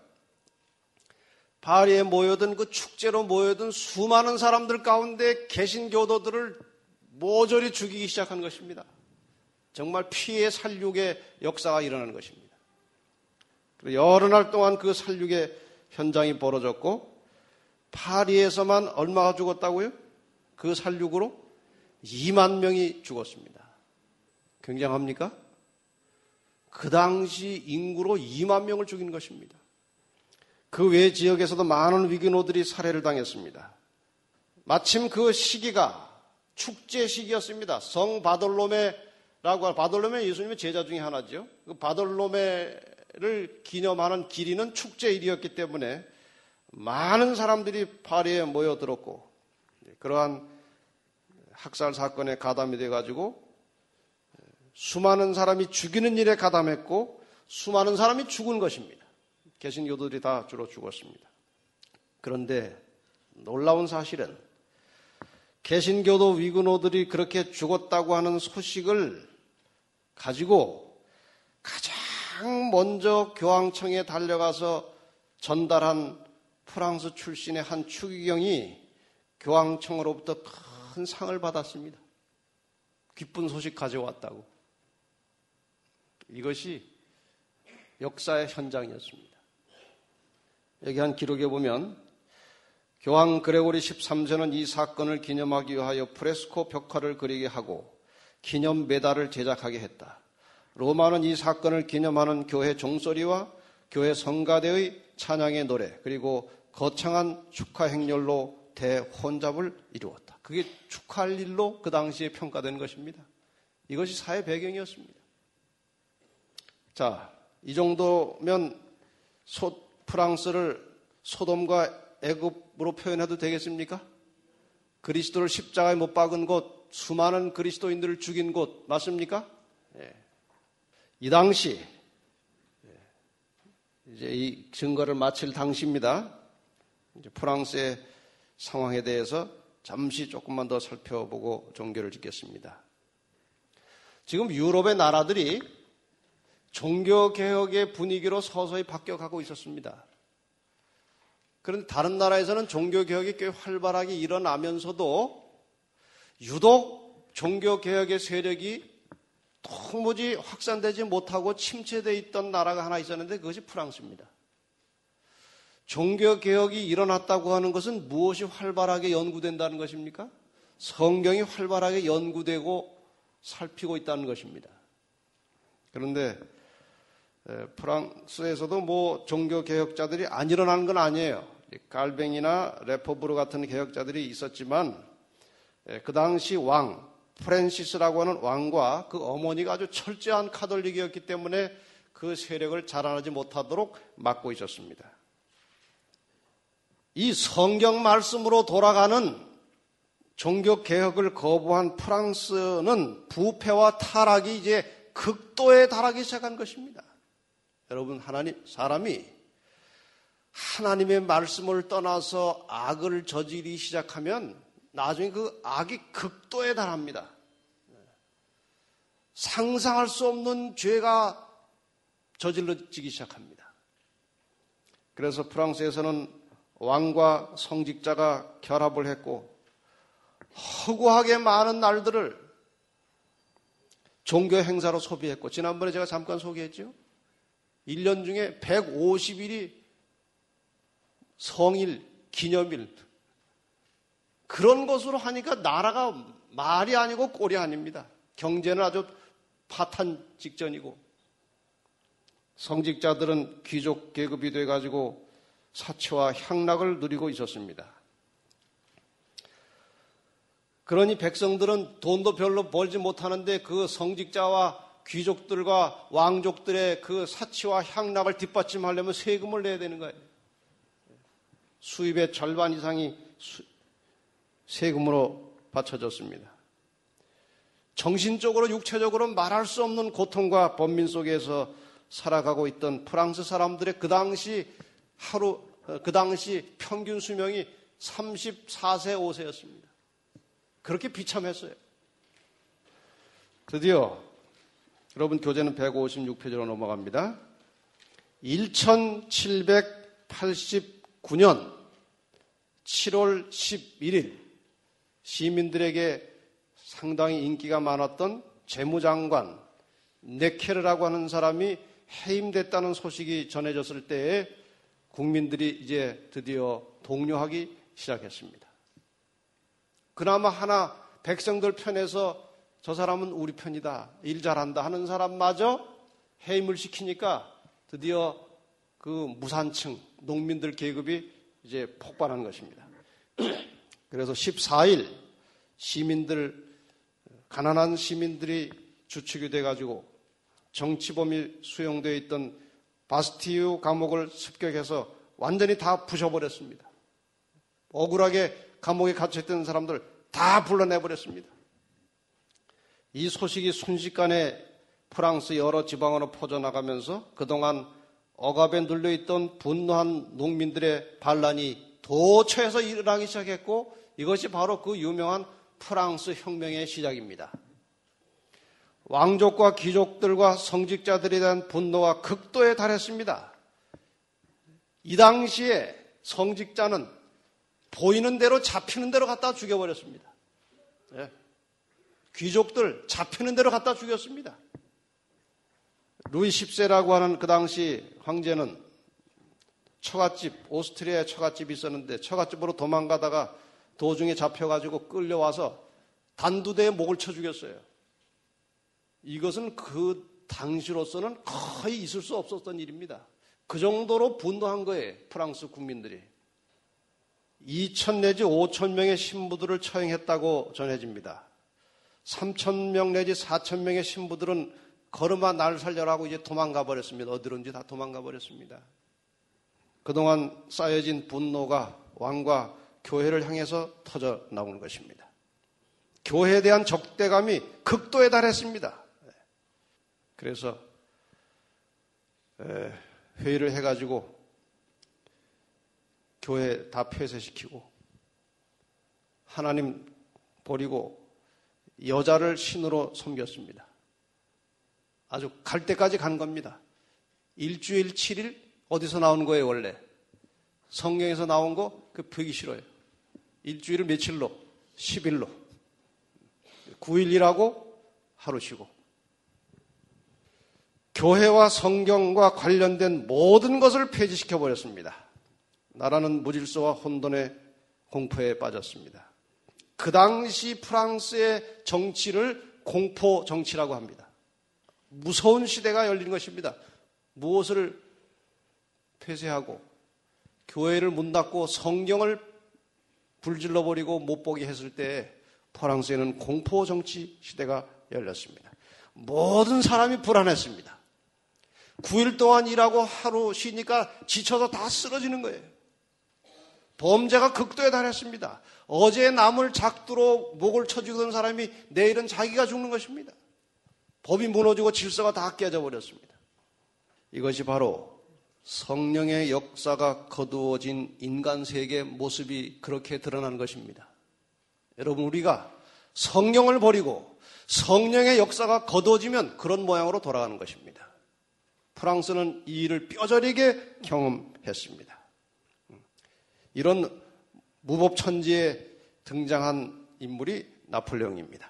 파리에 모여든 그 축제로 모여든 수많은 사람들 가운데 개신교도들을 모조리 죽이기 시작한 것입니다. 정말 피해 살육의 역사가 일어나는 것입니다. 여러 날 동안 그 살육의 현장이 벌어졌고 파리에서만 얼마가 죽었다고요? 그 살육으로 이만 명이 죽었습니다. 굉장합니까? 그 당시 인구로 이만 명을 죽인 것입니다. 그 외 지역에서도 많은 위기노들이 살해를 당했습니다. 마침 그 시기가 축제 시기였습니다. 성 바돌로메라고 하는, 바돌로메 예수님의 제자 중에 하나죠. 그 바돌로메를 기념하는 길이는 축제일이었기 때문에 많은 사람들이 파리에 모여들었고 그러한 학살 사건에 가담이 돼가지고 수많은 사람이 죽이는 일에 가담했고 수많은 사람이 죽은 것입니다. 개신교도들이 다 주로 죽었습니다. 그런데 놀라운 사실은 개신교도 위그노들이 그렇게 죽었다고 하는 소식을 가지고 가장 먼저 교황청에 달려가서 전달한 프랑스 출신의 한 추기경이 교황청으로부터 큰 상을 받았습니다. 기쁜 소식 가져왔다고. 이것이 역사의 현장이었습니다. 여기 한 기록에 보면 교황 그레고리 십삼 세는 이 사건을 기념하기 위하여 프레스코 벽화를 그리게 하고 기념 메달을 제작하게 했다. 로마는 이 사건을 기념하는 교회 종소리와 교회 성가대의 찬양의 노래 그리고 거창한 축하 행렬로 대혼잡을 이루었다. 그게 축하할 일로 그 당시에 평가된 것입니다. 이것이 사회 배경이었습니다. 자, 이 정도면 소, 프랑스를 소돔과 애굽으로 표현해도 되겠습니까? 그리스도를 십자가에 못 박은 곳, 수많은 그리스도인들을 죽인 곳 맞습니까? 예. 이 당시 이제 이 증거를 마칠 당시입니다. 이제 프랑스의 상황에 대해서 잠시 조금만 더 살펴보고 종교를 짓겠습니다. 지금 유럽의 나라들이 종교개혁의 분위기로 서서히 바뀌어가고 있었습니다. 그런데 다른 나라에서는 종교개혁이 꽤 활발하게 일어나면서도 유독 종교개혁의 세력이 도무지 확산되지 못하고 침체되어 있던 나라가 하나 있었는데 그것이 프랑스입니다. 종교개혁이 일어났다고 하는 것은 무엇이 활발하게 연구된다는 것입니까? 성경이 활발하게 연구되고 살피고 있다는 것입니다. 그런데 프랑스에서도 뭐 종교개혁자들이 안 일어나는 건 아니에요. 갈뱅이나 레포브르 같은 개혁자들이 있었지만 그 당시 왕 프랜시스라고 하는 왕과 그 어머니가 아주 철저한 카톨릭이었기 때문에 그 세력을 자라나지 못하도록 막고 있었습니다. 이 성경 말씀으로 돌아가는 종교개혁을 거부한 프랑스는 부패와 타락이 이제 극도에 달하기 시작한 것입니다. 여러분, 하나님, 사람이 하나님의 말씀을 떠나서 악을 저지르기 시작하면 나중에 그 악이 극도에 달합니다. 상상할 수 없는 죄가 저질러지기 시작합니다. 그래서 프랑스에서는 왕과 성직자가 결합을 했고 허구하게 많은 날들을 종교 행사로 소비했고, 지난번에 제가 잠깐 소개했죠. 일 년 중에 백오십 일이 성일, 기념일, 그런 것으로 하니까 나라가 말이 아니고 꼴이 아닙니다. 경제는 아주 파탄 직전이고, 성직자들은 귀족 계급이 돼가지고 사치와 향락을 누리고 있었습니다. 그러니 백성들은 돈도 별로 벌지 못하는데 그 성직자와 귀족들과 왕족들의 그 사치와 향락을 뒷받침하려면 세금을 내야 되는 거예요. 수입의 절반 이상이 수, 세금으로 바쳐졌습니다. 정신적으로 육체적으로 말할 수 없는 고통과 번민 속에서 살아가고 있던 프랑스 사람들의 그 당시 하루, 그 당시 평균 수명이 삼십사 세, 오 세였습니다. 그렇게 비참했어요. 드디어 여러분 교재는 백오십육 페이지로 넘어갑니다. 천칠백팔십구 년 칠월 십일일 시민들에게 상당히 인기가 많았던 재무장관 네케르라고 하는 사람이 해임됐다는 소식이 전해졌을 때에 국민들이 이제 드디어 동요하기 시작했습니다. 그나마 하나 백성들 편에서 저 사람은 우리 편이다, 일 잘한다 하는 사람마저 해임을 시키니까 드디어 그 무산층, 농민들 계급이 이제 폭발한 것입니다. 그래서 십사 일 시민들, 가난한 시민들이 주축이 돼가지고 정치범이 수용되어 있던 바스티유 감옥을 습격해서 완전히 다 부셔버렸습니다. 억울하게 감옥에 갇혀있던 사람들 다 불러내버렸습니다. 이 소식이 순식간에 프랑스 여러 지방으로 퍼져나가면서 그동안 억압에 눌려있던 분노한 농민들의 반란이 도처에서 일어나기 시작했고, 이것이 바로 그 유명한 프랑스 혁명의 시작입니다. 왕족과 귀족들과 성직자들에 대한 분노가 극도에 달했습니다. 이 당시에 성직자는 보이는 대로 잡히는 대로 갖다 죽여버렸습니다. 예. 귀족들 잡히는 대로 갖다 죽였습니다. 루이 십 세라고 하는 그 당시 황제는 처갓집, 오스트리아에 처갓집이 있었는데 처갓집으로 도망가다가 도중에 잡혀가지고 끌려와서 단두대에 목을 쳐 죽였어요. 이것은 그 당시로서는 거의 있을 수 없었던 일입니다. 그 정도로 분노한 거예요, 프랑스 국민들이. 이천 내지 오천 명의 신부들을 처형했다고 전해집니다. 삼천 명 내지 사천 명의 신부들은 걸음아 날 살려라고 이제 도망가 버렸습니다. 어디론지 다 도망가 버렸습니다. 그동안 쌓여진 분노가 왕과 교회를 향해서 터져 나오는 것입니다. 교회에 대한 적대감이 극도에 달했습니다. 그래서 회의를 해가지고 교회 다 폐쇄시키고 하나님 버리고 여자를 신으로 섬겼습니다. 아주 갈 때까지 간 겁니다. 일주일 칠 일 어디서 나오는 거예요, 원래? 성경에서 나온 거 그 보기 싫어요. 일주일을 며칠로? 십 일로. 구 일 일하고 하루 쉬고. 교회와 성경과 관련된 모든 것을 폐지시켜버렸습니다. 나라는 무질서와 혼돈의 공포에 빠졌습니다. 그 당시 프랑스의 정치를 공포 정치라고 합니다. 무서운 시대가 열린 것입니다. 무엇을 폐쇄하고 교회를 문 닫고 성경을 불질러버리고 못 보게 했을 때 프랑스에는 공포 정치 시대가 열렸습니다. 모든 사람이 불안했습니다. 구 일 동안 일하고 하루 쉬니까 지쳐서 다 쓰러지는 거예요. 범죄가 극도에 달했습니다. 어제 남을 작두로 목을 쳐 죽이던 사람이 내일은 자기가 죽는 것입니다. 법이 무너지고 질서가 다 깨져 버렸습니다. 이것이 바로 성령의 역사가 거두어진 인간 세계의 모습이 그렇게 드러난 것입니다. 여러분, 우리가 성령을 버리고 성령의 역사가 거두어지면 그런 모양으로 돌아가는 것입니다. 프랑스는 이 일을 뼈저리게 경험했습니다. 이런 무법천지에 등장한 인물이 나폴레옹입니다.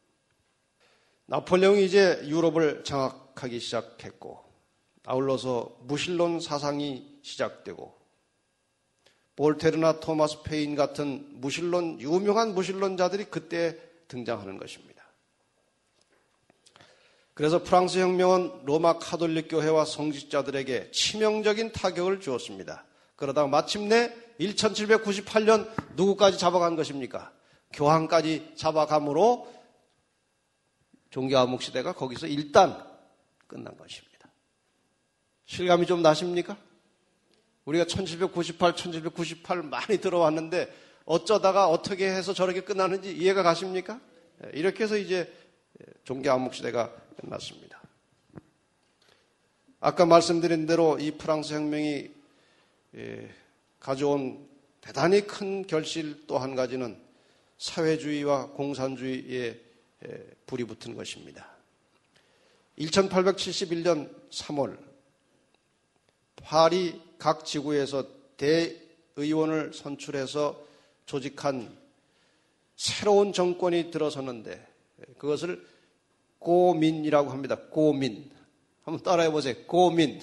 나폴레옹이 이제 유럽을 장악하기 시작했고, 아울러서 무신론 사상이 시작되고, 볼테르나 토마스 페인 같은 무신론, 유명한 무신론자들이 그때 등장하는 것입니다. 그래서 프랑스 혁명은 로마 카톨릭 교회와 성직자들에게 치명적인 타격을 주었습니다. 그러다가 마침내 천칠백구십팔 년 누구까지 잡아간 것입니까? 교황까지 잡아감으로 종교암흑 시대가 거기서 일단 끝난 것입니다. 실감이 좀 나십니까? 우리가 천칠백구십팔, 천칠백구십팔 많이 들어왔는데 어쩌다가 어떻게 해서 저렇게 끝나는지 이해가 가십니까? 이렇게 해서 이제 종교암흑 시대가 끝났습니다. 아까 말씀드린 대로 이 프랑스 혁명이 가져온 대단히 큰 결실 또 한 가지는 사회주의와 공산주의에 불이 붙은 것입니다. 천팔백칠십일 년 삼월 파리 각 지구에서 대의원을 선출해서 조직한 새로운 정권이 들어섰는데 그것을 꼬민이라고 합니다. 꼬민. 한번 따라해 보세요. 꼬민.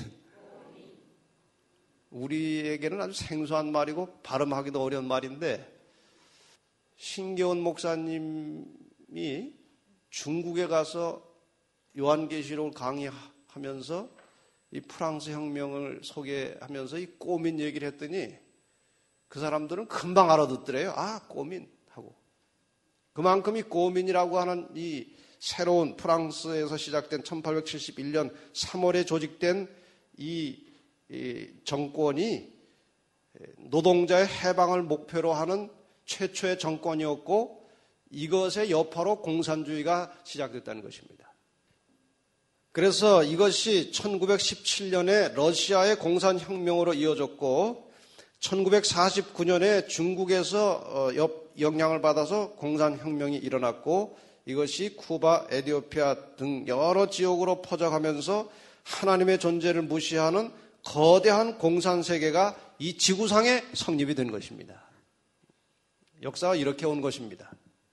우리에게는 아주 생소한 말이고 발음하기도 어려운 말인데 신계원 목사님이 중국에 가서 요한계시록을 강의하면서 이 프랑스 혁명을 소개하면서 이 꼬민 얘기를 했더니 그 사람들은 금방 알아듣더래요. 아, 꼬민 하고. 그만큼 이 꼬민이라고 하는 이 새로운 프랑스에서 시작된 천팔백칠십일 년 삼월에 조직된 이, 이 정권이 노동자의 해방을 목표로 하는 최초의 정권이었고 이것의 여파로 공산주의가 시작됐다는 것입니다. 그래서 이것이 천구백십칠 년에 러시아의 공산혁명으로 이어졌고 천구백사십구 년에 중국에서 영향을 받아서 공산혁명이 일어났고 이것이 쿠바, 에티오피아 등 여러 지역으로 퍼져가면서 하나님의 존재를 무시하는 거대한 공산세계가 이 지구상에 성립이 된 것입니다. 역사가 이렇게 온 것입니다.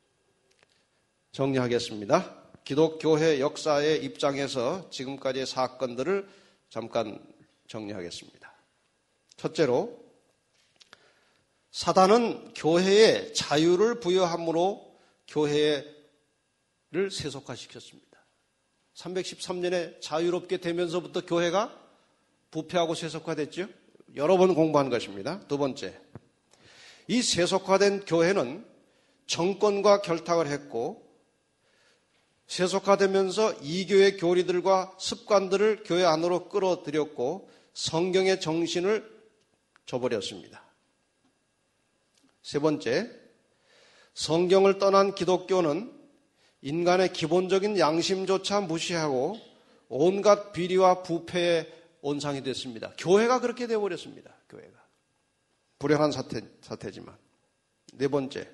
정리하겠습니다. 기독교회 역사의 입장에서 지금까지의 사건들을 잠깐 정리하겠습니다. 첫째로, 사단은 교회에 자유를 부여함으로 교회를 세속화시켰습니다. 삼백십삼 년에 자유롭게 되면서부터 교회가 부패하고 세속화됐죠. 여러 번 공부한 것입니다. 두 번째, 이 세속화된 교회는 정권과 결탁을 했고 세속화되면서 이교의 교리들과 습관들을 교회 안으로 끌어들였고 성경의 정신을 저버렸습니다. 세 번째, 성경을 떠난 기독교는 인간의 기본적인 양심조차 무시하고 온갖 비리와 부패의 온상이 됐습니다. 교회가 그렇게 되어버렸습니다. 교회가. 불행한 사태, 사태지만. 네 번째,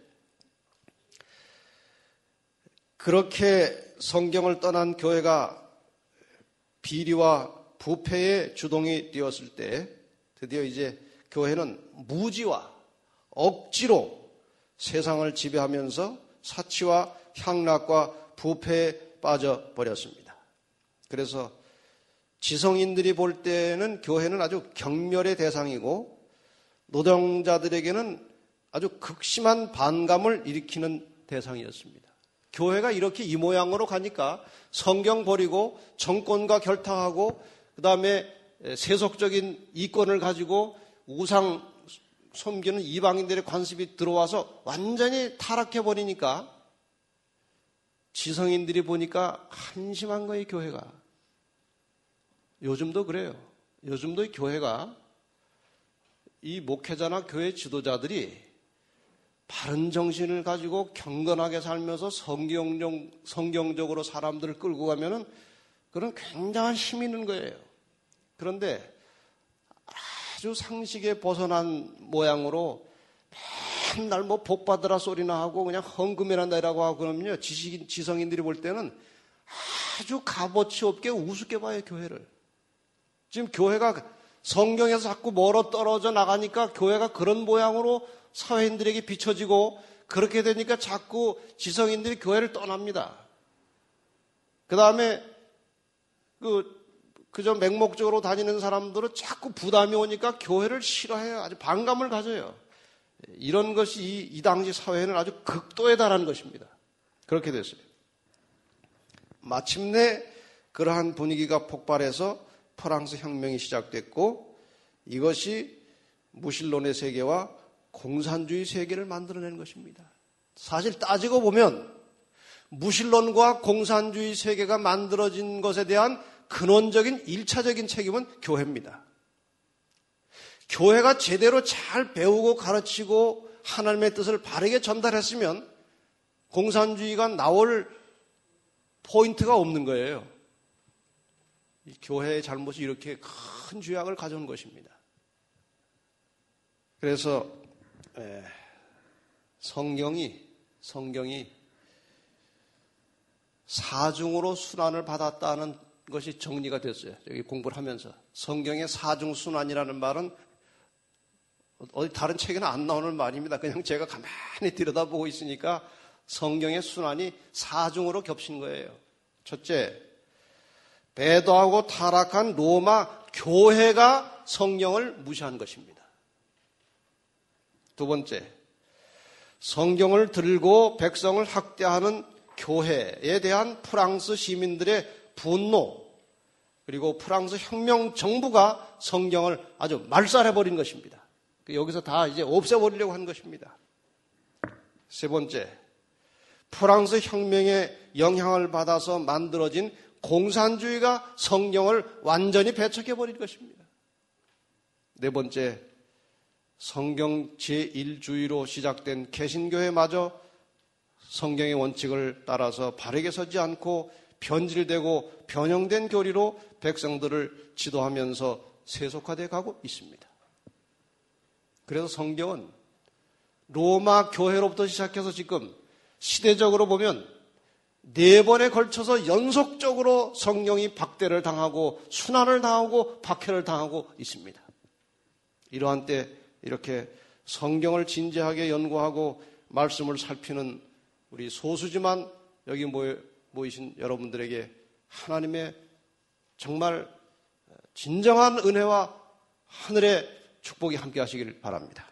그렇게 성경을 떠난 교회가 비리와 부패의 주동이 되었을 때 드디어 이제 교회는 무지와 억지로 세상을 지배하면서 사치와 향락과 부패에 빠져버렸습니다. 그래서 지성인들이 볼 때는 교회는 아주 경멸의 대상이고 노동자들에게는 아주 극심한 반감을 일으키는 대상이었습니다. 교회가 이렇게 이 모양으로 가니까 성경 버리고 정권과 결탁하고 그 다음에 세속적인 이권을 가지고 우상 섬기는 이방인들의 관습이 들어와서 완전히 타락해버리니까 지성인들이 보니까 한심한 거예요, 교회가. 요즘도 그래요. 요즘도 이 교회가 이 목회자나 교회 지도자들이 바른 정신을 가지고 경건하게 살면서 성경적, 성경적으로 사람들을 끌고 가면은 그런 굉장한 힘이 있는 거예요. 그런데 아주 상식에 벗어난 모양으로 맨날 뭐 복받으라 소리나 하고 그냥 헌금이나 내라고 하고 그러면요. 지식인, 지성인들이 볼 때는 아주 값어치 없게 우습게 봐요, 교회를. 지금 교회가 성경에서 자꾸 멀어 떨어져 나가니까 교회가 그런 모양으로 사회인들에게 비춰지고 그렇게 되니까 자꾸 지성인들이 교회를 떠납니다. 그 다음에 그, 그저 맹목적으로 다니는 사람들은 자꾸 부담이 오니까 교회를 싫어해요. 아주 반감을 가져요. 이런 것이 이, 이 당시 사회는 아주 극도에 달한 것입니다. 그렇게 됐어요. 마침내 그러한 분위기가 폭발해서 프랑스 혁명이 시작됐고 이것이 무신론의 세계와 공산주의 세계를 만들어낸 것입니다. 사실 따지고 보면 무신론과 공산주의 세계가 만들어진 것에 대한 근원적인 일차적인 책임은 교회입니다. 교회가 제대로 잘 배우고 가르치고 하나님의 뜻을 바르게 전달했으면 공산주의가 나올 포인트가 없는 거예요. 이 교회의 잘못이 이렇게 큰 죄악을 가져온 것입니다. 그래서 에, 성경이 성경이 사중으로 순환을 받았다는 것이 정리가 됐어요. 여기 공부를 하면서 성경의 사중 순환이라는 말은 어디 다른 책에는 안 나오는 말입니다. 그냥 제가 가만히 들여다보고 있으니까 성경의 순환이 사중으로 겹친 거예요. 첫째, 배도하고 타락한 로마 교회가 성경을 무시한 것입니다. 두 번째, 성경을 들고 백성을 학대하는 교회에 대한 프랑스 시민들의 분노, 그리고 프랑스 혁명 정부가 성경을 아주 말살해버린 것입니다. 여기서 다 이제 없애버리려고 한 것입니다. 세 번째, 프랑스 혁명의 영향을 받아서 만들어진 공산주의가 성경을 완전히 배척해버린 것입니다. 네 번째, 성경 제일 주의로 시작된 개신교회마저 성경의 원칙을 따라서 바르게 서지 않고 변질되고 변형된 교리로 백성들을 지도하면서 세속화되어 가고 있습니다. 그래서 성경은 로마 교회로부터 시작해서 지금 시대적으로 보면 네 번에 걸쳐서 연속적으로 성경이 박대를 당하고 순환을 당하고 박해를 당하고 있습니다. 이러한 때 이렇게 성경을 진지하게 연구하고 말씀을 살피는 우리 소수지만 여기 모이신 여러분들에게 하나님의 정말 진정한 은혜와 하늘의 축복이 함께 하시길 바랍니다.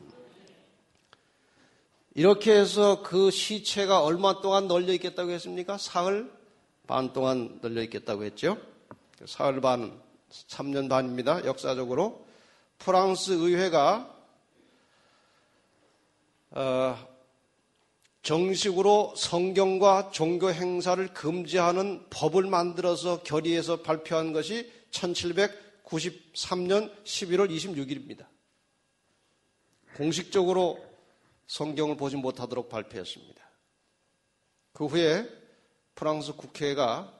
이렇게 해서 그 시체가 얼마 동안 널려 있겠다고 했습니까? 사흘 반 동안 널려 있겠다고 했죠. 사흘 반, 삼 년 반입니다. 역사적으로. 프랑스 의회가 어, 정식으로 성경과 종교 행사를 금지하는 법을 만들어서 결의해서 발표한 것이 천칠백구십삼 년 십일월 이십육일입니다. 공식적으로 성경을 보지 못하도록 발표했습니다. 그 후에 프랑스 국회가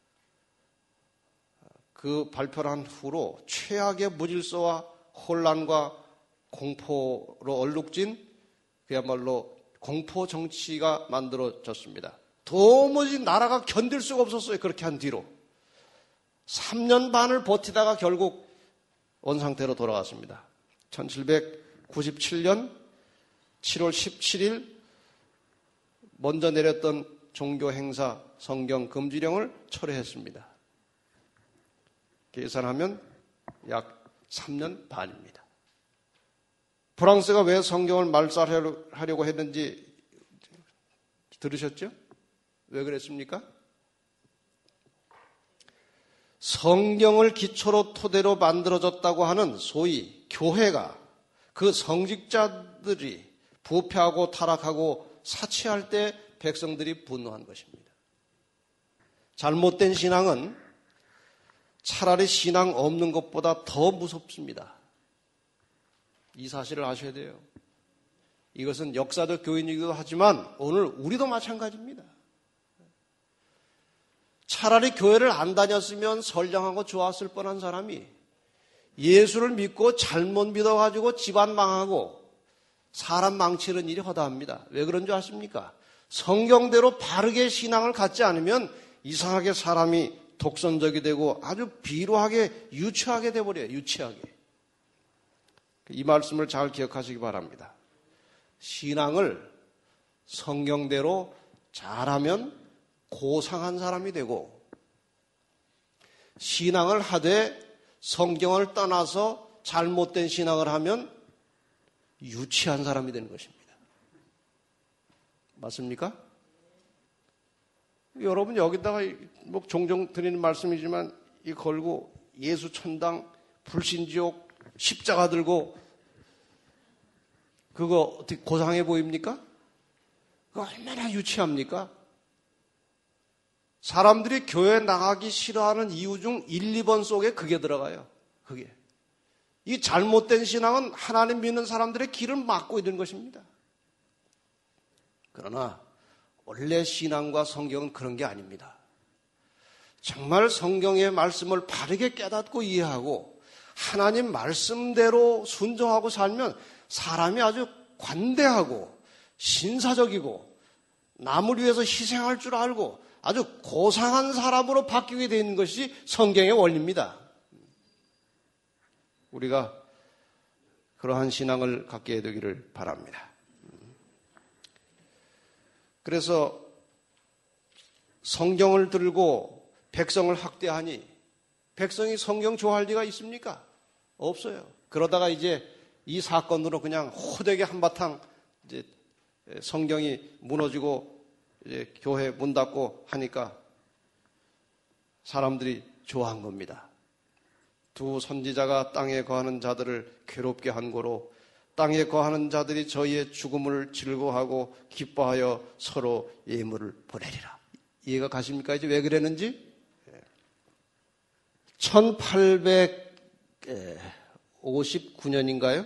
그 발표를 한 후로 최악의 무질서와 혼란과 공포로 얼룩진 그야말로 공포 정치가 만들어졌습니다. 도무지 나라가 견딜 수가 없었어요. 그렇게 한 뒤로. 삼 년 반을 버티다가 결국 원상태로 돌아왔습니다. 천칠백구십칠 년 칠월 십칠일 먼저 내렸던 종교 행사 성경 금지령을 철회했습니다. 계산하면 약 삼 년 반입니다. 프랑스가 왜 성경을 말살하려고 했는지 들으셨죠? 왜 그랬습니까? 성경을 기초로 토대로 만들어졌다고 하는 소위 교회가 그 성직자들이 부패하고 타락하고 사치할 때 백성들이 분노한 것입니다. 잘못된 신앙은 차라리 신앙 없는 것보다 더 무섭습니다. 이 사실을 아셔야 돼요. 이것은 역사적 교훈이기도 하지만 오늘 우리도 마찬가지입니다. 차라리 교회를 안 다녔으면 선량하고 좋았을 뻔한 사람이 예수를 믿고 잘못 믿어가지고 집안 망하고 사람 망치는 일이 허다합니다. 왜 그런 줄 아십니까? 성경대로 바르게 신앙을 갖지 않으면 이상하게 사람이 독선적이 되고 아주 비루하게 유치하게 돼버려요. 유치하게. 이 말씀을 잘 기억하시기 바랍니다. 신앙을 성경대로 잘하면 고상한 사람이 되고 신앙을 하되 성경을 떠나서 잘못된 신앙을 하면 유치한 사람이 되는 것입니다. 맞습니까? 여러분 여기다가 뭐 종종 드리는 말씀이지만 이 걸고 예수 천당 불신지옥 십자가 들고 그거 어떻게 고상해 보입니까? 그거 얼마나 유치합니까? 사람들이 교회 나가기 싫어하는 이유 중 일, 이 번 속에 그게 들어가요. 그게. 이 잘못된 신앙은 하나님 믿는 사람들의 길을 막고 있는 것입니다. 그러나 원래 신앙과 성경은 그런 게 아닙니다. 정말 성경의 말씀을 바르게 깨닫고 이해하고 하나님 말씀대로 순종하고 살면 사람이 아주 관대하고 신사적이고 남을 위해서 희생할 줄 알고 아주 고상한 사람으로 바뀌게 되는 것이 성경의 원리입니다. 우리가 그러한 신앙을 갖게 되기를 바랍니다. 그래서 성경을 들고 백성을 학대하니 백성이 성경 좋아할 리가 있습니까? 없어요. 그러다가 이제 이 사건으로 그냥 호되게 한바탕 이제 성경이 무너지고 이제 교회 문 닫고 하니까 사람들이 좋아한 겁니다. 두 선지자가 땅에 거하는 자들을 괴롭게 한 고로 땅에 거하는 자들이 저희의 죽음을 즐거워하고 기뻐하여 서로 예물을 보내리라. 이해가 가십니까? 이제 왜 그랬는지? 천팔백오십구 년인가요?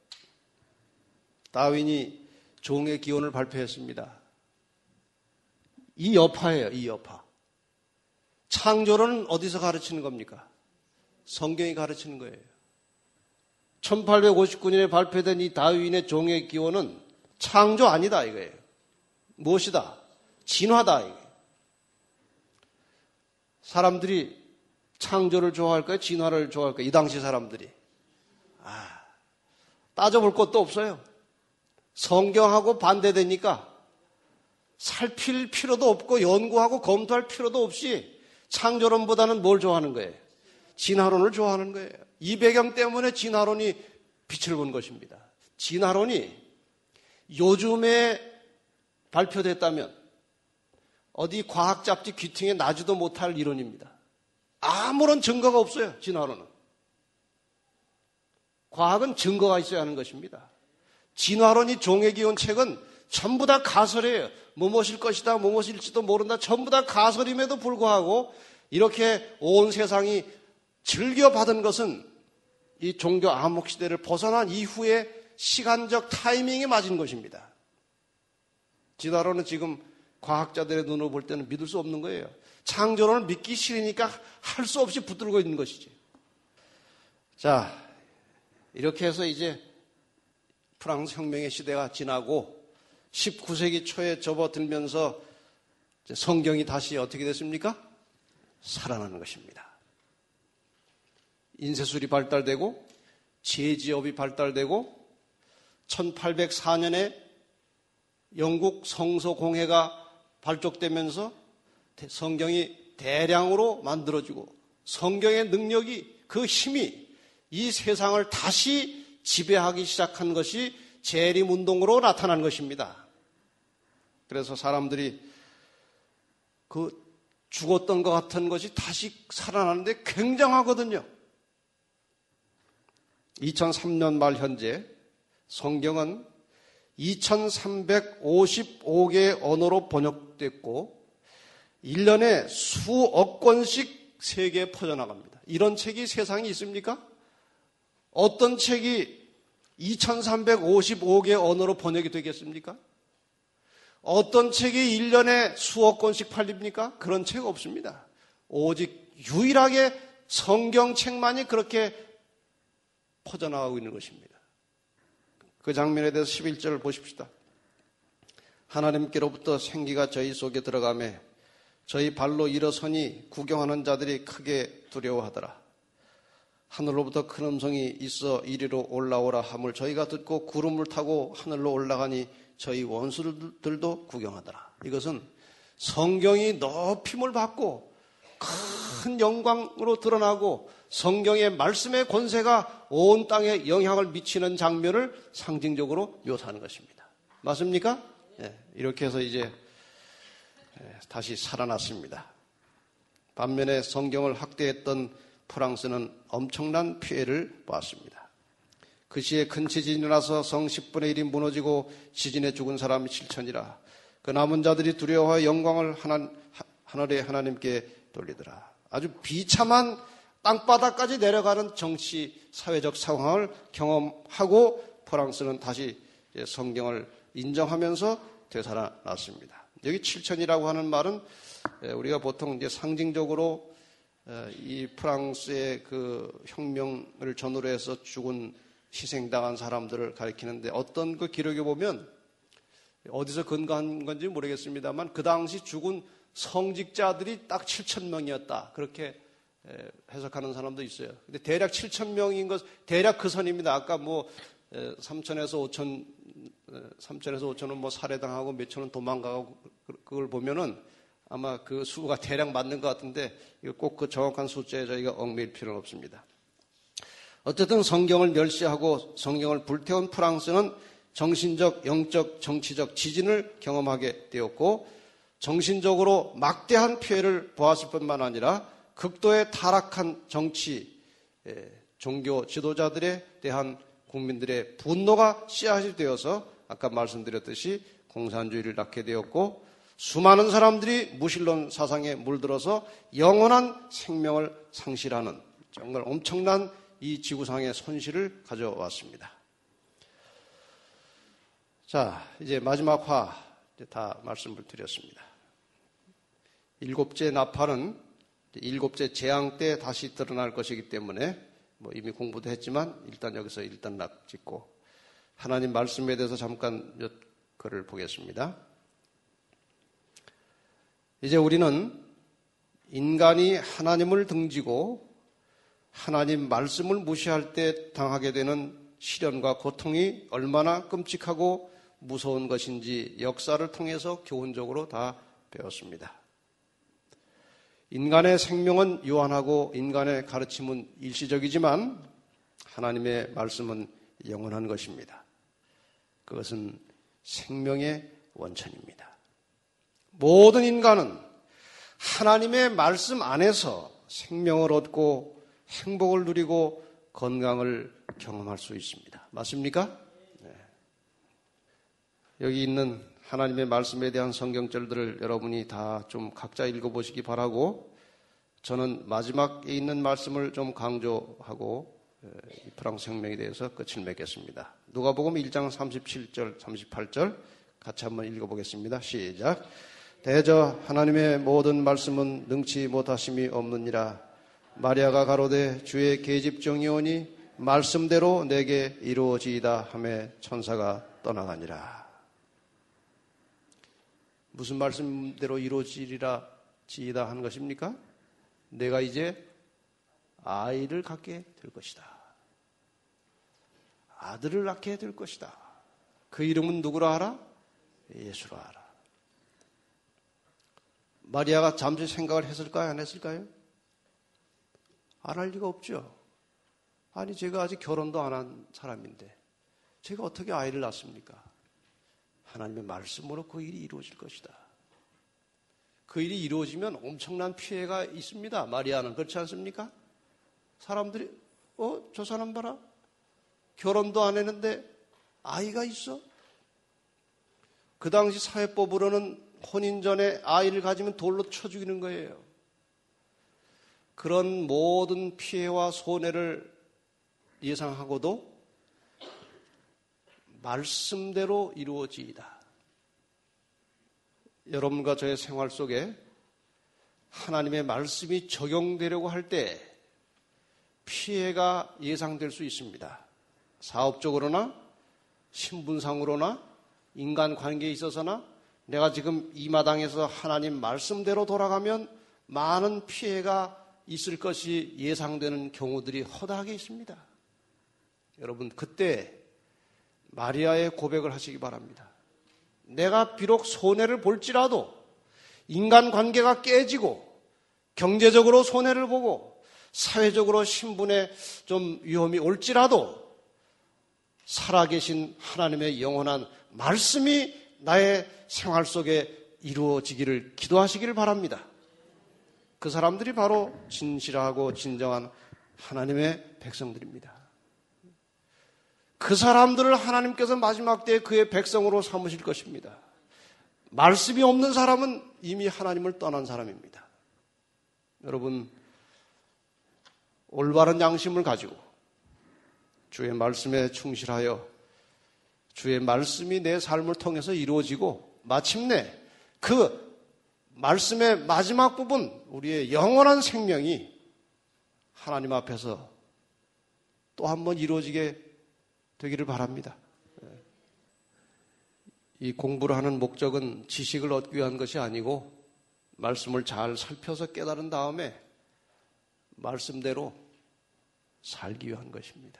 다윈이 종의 기원을 발표했습니다. 이 여파예요, 이 여파. 창조론은 어디서 가르치는 겁니까? 성경이 가르치는 거예요. 천팔백오십구 년에 발표된 이 다윈의 종의 기원은 창조 아니다 이거예요. 무엇이다? 진화다 이거예요. 사람들이 창조를 좋아할까요? 진화를 좋아할까요? 이 당시 사람들이. 아, 따져볼 것도 없어요. 성경하고 반대되니까 살필 필요도 없고 연구하고 검토할 필요도 없이 창조론보다는 뭘 좋아하는 거예요? 진화론을 좋아하는 거예요. 이 배경 때문에 진화론이 빛을 본 것입니다. 진화론이 요즘에 발표됐다면 어디 과학 잡지 귀퉁이에 나지도 못할 이론입니다. 아무런 증거가 없어요. 진화론은. 과학은 증거가 있어야 하는 것입니다. 진화론이 종의 기원 책은 전부 다 가설이에요. 무엇일 것이다, 무엇일지도 모른다. 전부 다 가설임에도 불구하고 이렇게 온 세상이 즐겨받은 것은 이 종교 암흑 시대를 벗어난 이후에 시간적 타이밍에 맞은 것입니다. 진화론은 지금 과학자들의 눈으로 볼 때는 믿을 수 없는 거예요. 창조론을 믿기 싫으니까 할 수 없이 붙들고 있는 것이지. 자, 이렇게 해서 이제 프랑스 혁명의 시대가 지나고 십구 세기 초에 접어들면서 성경이 다시 어떻게 됐습니까? 살아나는 것입니다. 인쇄술이 발달되고 제지업이 발달되고 천팔백사 년에 영국 성서공회가 발족되면서 성경이 대량으로 만들어지고 성경의 능력이 그 힘이 이 세상을 다시 지배하기 시작한 것이 재림운동으로 나타난 것입니다. 그래서 사람들이 그 죽었던 것 같은 것이 다시 살아나는데 굉장하거든요. 이천삼 년 말 현재 성경은 이천삼백오십오 개의 언어로 번역됐고 일 년에 수억 권씩 세계에 퍼져나갑니다. 이런 책이 세상에 있습니까? 어떤 책이 이천삼백오십오 개 언어로 번역이 되겠습니까? 어떤 책이 일 년에 수억 권씩 팔립니까? 그런 책 없습니다. 오직 유일하게 성경책만이 그렇게 퍼져나가고 있는 것입니다. 그 장면에 대해서 십일 절을 보십시다. 하나님께로부터 생기가 저희 속에 들어가매 저희 발로 일어서니 구경하는 자들이 크게 두려워하더라. 하늘로부터 큰 음성이 있어 이리로 올라오라 함을 저희가 듣고 구름을 타고 하늘로 올라가니 저희 원수들도 구경하더라. 이것은 성경이 높임을 받고 큰 영광으로 드러나고 성경의 말씀의 권세가 온 땅에 영향을 미치는 장면을 상징적으로 묘사하는 것입니다. 맞습니까? 네, 이렇게 해서 이제 다시 살아났습니다. 반면에 성경을 학대했던 프랑스는 엄청난 피해를 보았습니다. 그 시에 큰 지진이 나서 성 십분의 일이 무너지고 지진에 죽은 사람이 칠천이라. 그 남은 자들이 두려워하여 영광을 하나, 하늘의 하나님께 돌리더라. 아주 비참한 땅바닥까지 내려가는 정치, 사회적 상황을 경험하고 프랑스는 다시 성경을 인정하면서 되살아났습니다. 여기 칠천이라고 하는 말은 우리가 보통 이제 상징적으로 이 프랑스의 그 혁명을 전후로 해서 죽은 희생당한 사람들을 가리키는데 어떤 그 기록에 보면 어디서 근거한 건지 모르겠습니다만 그 당시 죽은 성직자들이 딱 칠천 명이었다. 그렇게 해석하는 사람도 있어요. 근데 대략 칠천 명인 것, 대략 그 선입니다. 아까 뭐 삼천에서 오천, 삼천에서 오천은 뭐 살해당하고 몇천은 도망가고 그걸 보면은 아마 그 수가 대략 맞는 것 같은데 꼭 그 정확한 숫자에 저희가 얽매일 필요는 없습니다. 어쨌든 성경을 멸시하고 성경을 불태운 프랑스는 정신적, 영적, 정치적 지진을 경험하게 되었고 정신적으로 막대한 피해를 보았을 뿐만 아니라 극도의 타락한 정치, 종교 지도자들에 대한 국민들의 분노가 씨앗이 되어서 아까 말씀드렸듯이 공산주의를 낳게 되었고 수많은 사람들이 무신론 사상에 물들어서 영원한 생명을 상실하는 정말 엄청난 이 지구상의 손실을 가져왔습니다. 자, 이제 마지막 화 이제 다 말씀을 드렸습니다. 일곱째 나팔은 일곱째 재앙 때 다시 드러날 것이기 때문에 뭐 이미 공부도 했지만 일단 여기서 일단 락 짓고 하나님 말씀에 대해서 잠깐 몇 글을 보겠습니다. 이제 우리는 인간이 하나님을 등지고 하나님 말씀을 무시할 때 당하게 되는 시련과 고통이 얼마나 끔찍하고 무서운 것인지 역사를 통해서 교훈적으로 다 배웠습니다. 인간의 생명은 유한하고 인간의 가르침은 일시적이지만 하나님의 말씀은 영원한 것입니다. 그것은 생명의 원천입니다. 모든 인간은 하나님의 말씀 안에서 생명을 얻고 행복을 누리고 건강을 경험할 수 있습니다. 맞습니까? 네. 여기 있는 하나님의 말씀에 대한 성경절들을 여러분이 다 좀 각자 읽어보시기 바라고 저는 마지막에 있는 말씀을 좀 강조하고 이 프랑스 혁명에 대해서 끝을 맺겠습니다. 누가복음 일 장 삼십칠 절, 삼십팔 절 같이 한번 읽어보겠습니다. 시작. 대저 하나님의 모든 말씀은 능치 못하심이 없느니라. 마리아가 가로되 주의 계집종이 오니 말씀대로 내게 이루어지이다 하매 천사가 떠나가니라. 무슨 말씀대로 이루어지리라 지이다 하는 것입니까? 내가 이제 아이를 갖게 될 것이다. 아들을 낳게 될 것이다. 그 이름은 누구라 하라? 예수라 하라. 마리아가 잠시 생각을 했을까요? 안 했을까요? 안 할 리가 없죠. 아니 제가 아직 결혼도 안 한 사람인데 제가 어떻게 아이를 낳습니까? 하나님의 말씀으로 그 일이 이루어질 것이다. 그 일이 이루어지면 엄청난 피해가 있습니다. 마리아는 그렇지 않습니까? 사람들이 어? 저 사람 봐라. 결혼도 안 했는데 아이가 있어? 그 당시 사회법으로는 혼인 전에 아이를 가지면 돌로 쳐 죽이는 거예요. 그런 모든 피해와 손해를 예상하고도 말씀대로 이루어지이다. 여러분과 저의 생활 속에 하나님의 말씀이 적용되려고 할 때 피해가 예상될 수 있습니다. 사업적으로나 신분상으로나 인간관계에 있어서나 내가 지금 이 마당에서 하나님 말씀대로 돌아가면 많은 피해가 있을 것이 예상되는 경우들이 허다하게 있습니다. 여러분, 그때 마리아의 고백을 하시기 바랍니다. 내가 비록 손해를 볼지라도 인간관계가 깨지고 경제적으로 손해를 보고 사회적으로 신분에 좀 위험이 올지라도 살아계신 하나님의 영원한 말씀이 나의 생활 속에 이루어지기를 기도하시기를 바랍니다. 그 사람들이 바로 진실하고 진정한 하나님의 백성들입니다. 그 사람들을 하나님께서 마지막 때에 그의 백성으로 삼으실 것입니다. 말씀이 없는 사람은 이미 하나님을 떠난 사람입니다. 여러분, 올바른 양심을 가지고 주의 말씀에 충실하여 주의 말씀이 내 삶을 통해서 이루어지고 마침내 그 말씀의 마지막 부분, 우리의 영원한 생명이 하나님 앞에서 또 한 번 이루어지게 되기를 바랍니다. 이 공부를 하는 목적은 지식을 얻기 위한 것이 아니고 말씀을 잘 살펴서 깨달은 다음에 말씀대로 살기 위한 것입니다.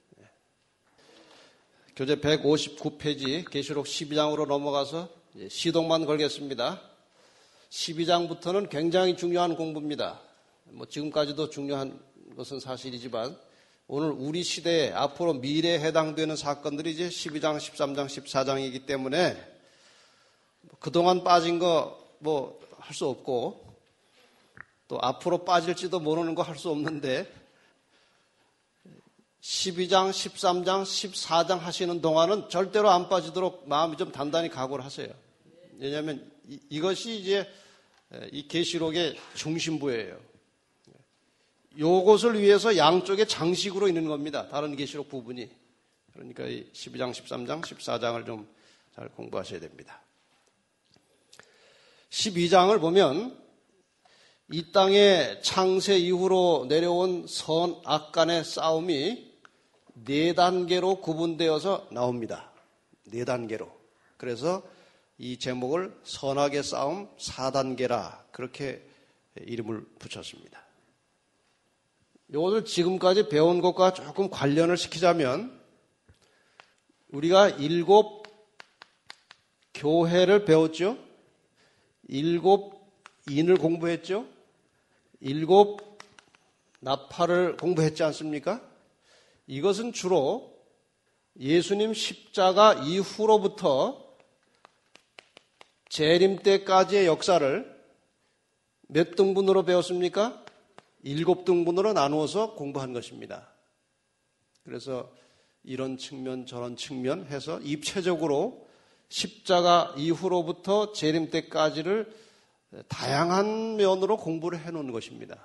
교재 백오십구 페이지 계시록 십이 장으로 넘어가서 시동만 걸겠습니다. 십이 장부터는 굉장히 중요한 공부입니다. 뭐 지금까지도 중요한 것은 사실이지만 오늘 우리 시대에 앞으로 미래에 해당되는 사건들이 이제 십이 장, 십삼 장, 십사 장이기 때문에 그동안 빠진 거 뭐 할 수 없고 또 앞으로 빠질지도 모르는 거 할 수 없는데 십이 장, 십삼 장, 십사 장 하시는 동안은 절대로 안 빠지도록 마음이 좀 단단히 각오를 하세요. 왜냐하면 이, 이것이 이제 이 계시록의 중심부예요. 요것을 위해서 양쪽에 장식으로 있는 겁니다. 다른 계시록 부분이. 그러니까 이 십이 장, 십삼 장, 십사 장을 좀 잘 공부하셔야 됩니다. 십이 장을 보면 이 땅의 창세 이후로 내려온 선악 간의 싸움이 네 단계로 구분되어서 나옵니다. 네 단계로. 그래서 이 제목을 선악의 싸움 사 단계라 그렇게 이름을 붙였습니다. 이것을 지금까지 배운 것과 조금 관련을 시키자면 우리가 일곱 교회를 배웠죠. 일곱 인을 공부했죠. 일곱 나팔을 공부했지 않습니까? 이것은 주로 예수님 십자가 이후로부터 재림 때까지의 역사를 몇 등분으로 배웠습니까? 일곱 등분으로 나누어서 공부한 것입니다. 그래서 이런 측면 저런 측면 해서 입체적으로 십자가 이후로부터 재림 때까지를 다양한 면으로 공부를 해놓은 것입니다.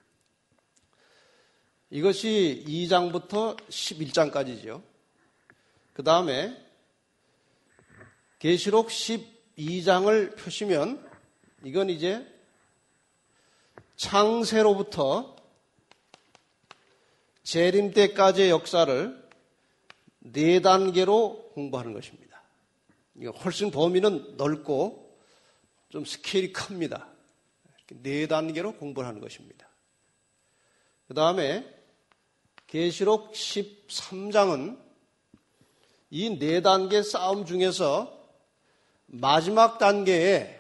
이것이 이 장부터 십일 장까지죠. 그 다음에 계시록 십이 장을 펴시면 이건 이제 창세로부터 재림 때까지의 역사를 네 단계로 공부하는 것입니다. 이거 훨씬 범위는 넓고 좀 스케일이 큽니다. 네 단계로 공부를 하는 것입니다. 그 다음에 계시록 십삼 장은 이 네 단계 싸움 중에서 마지막 단계에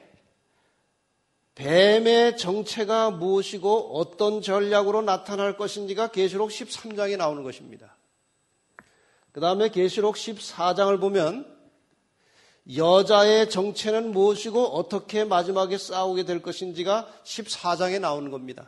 뱀의 정체가 무엇이고 어떤 전략으로 나타날 것인지가 계시록 십삼 장에 나오는 것입니다. 그 다음에 계시록 십사 장을 보면 여자의 정체는 무엇이고 어떻게 마지막에 싸우게 될 것인지가 십사 장에 나오는 겁니다.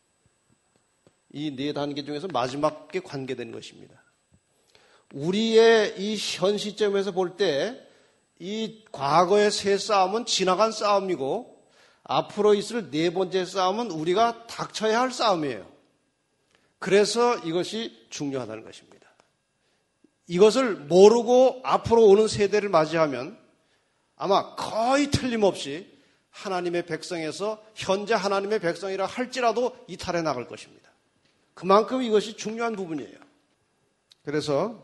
이 네 단계 중에서 마지막에 관계된 것입니다. 우리의 이 현 시점에서 볼 때 이 과거의 세 싸움은 지나간 싸움이고 앞으로 있을 네 번째 싸움은 우리가 닥쳐야 할 싸움이에요. 그래서 이것이 중요하다는 것입니다. 이것을 모르고 앞으로 오는 세대를 맞이하면 아마 거의 틀림없이 하나님의 백성에서 현재 하나님의 백성이라 할지라도 이탈해 나갈 것입니다. 그만큼 이것이 중요한 부분이에요. 그래서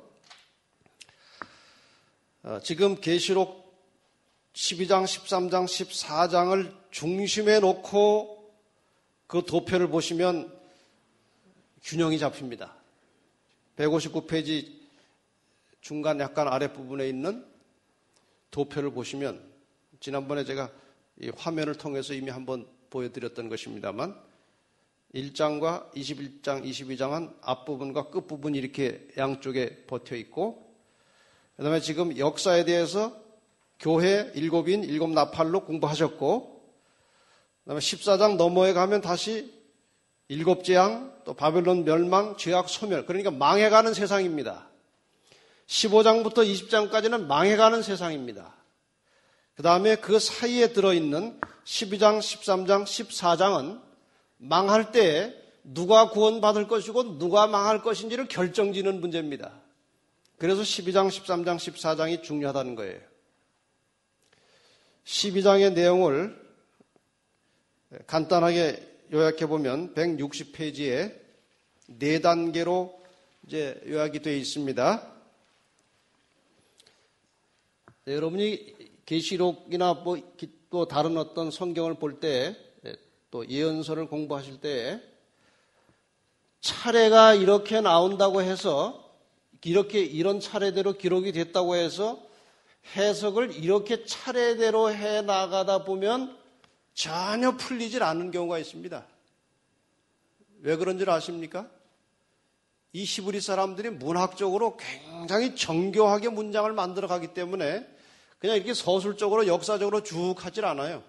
지금 계시록 십이 장, 십삼 장, 십사 장을 중심에 놓고 그 도표를 보시면 균형이 잡힙니다. 백오십구 페이지 중간 약간 아랫부분에 있는 도표를 보시면 지난번에 제가 이 화면을 통해서 이미 한번 보여드렸던 것입니다만 일 장과 이십일 장, 이십이 장은 앞부분과 끝부분이 이렇게 양쪽에 버텨 있고 그 다음에 지금 역사에 대해서 교회 일곱인 일곱 나팔로 공부하셨고 그 다음에 십사 장 너머에 가면 다시 일곱 재앙, 또 바벨론 멸망, 죄악 소멸, 그러니까 망해가는 세상입니다. 십오 장부터 이십 장까지는 망해가는 세상입니다. 그 다음에 그 사이에 들어있는 십이 장, 십삼 장, 십사 장은 망할 때 누가 구원받을 것이고 누가 망할 것인지를 결정지는 문제입니다. 그래서 십이 장, 십삼 장, 십사 장이 중요하다는 거예요. 십이 장의 내용을 간단하게 요약해보면 백육십 페이지에 네 단계로 이제 요약이 되어 있습니다. 네, 여러분이 계시록이나 뭐 또 다른 어떤 성경을 볼 때 또 예언서를 공부하실 때 차례가 이렇게 나온다고 해서 이렇게 이런 차례대로 기록이 됐다고 해서 해석을 이렇게 차례대로 해 나가다 보면 전혀 풀리질 않는 경우가 있습니다. 왜 그런지 아십니까? 이 히브리 사람들이 문학적으로 굉장히 정교하게 문장을 만들어 가기 때문에 그냥 이렇게 서술적으로 역사적으로 쭉 하질 않아요.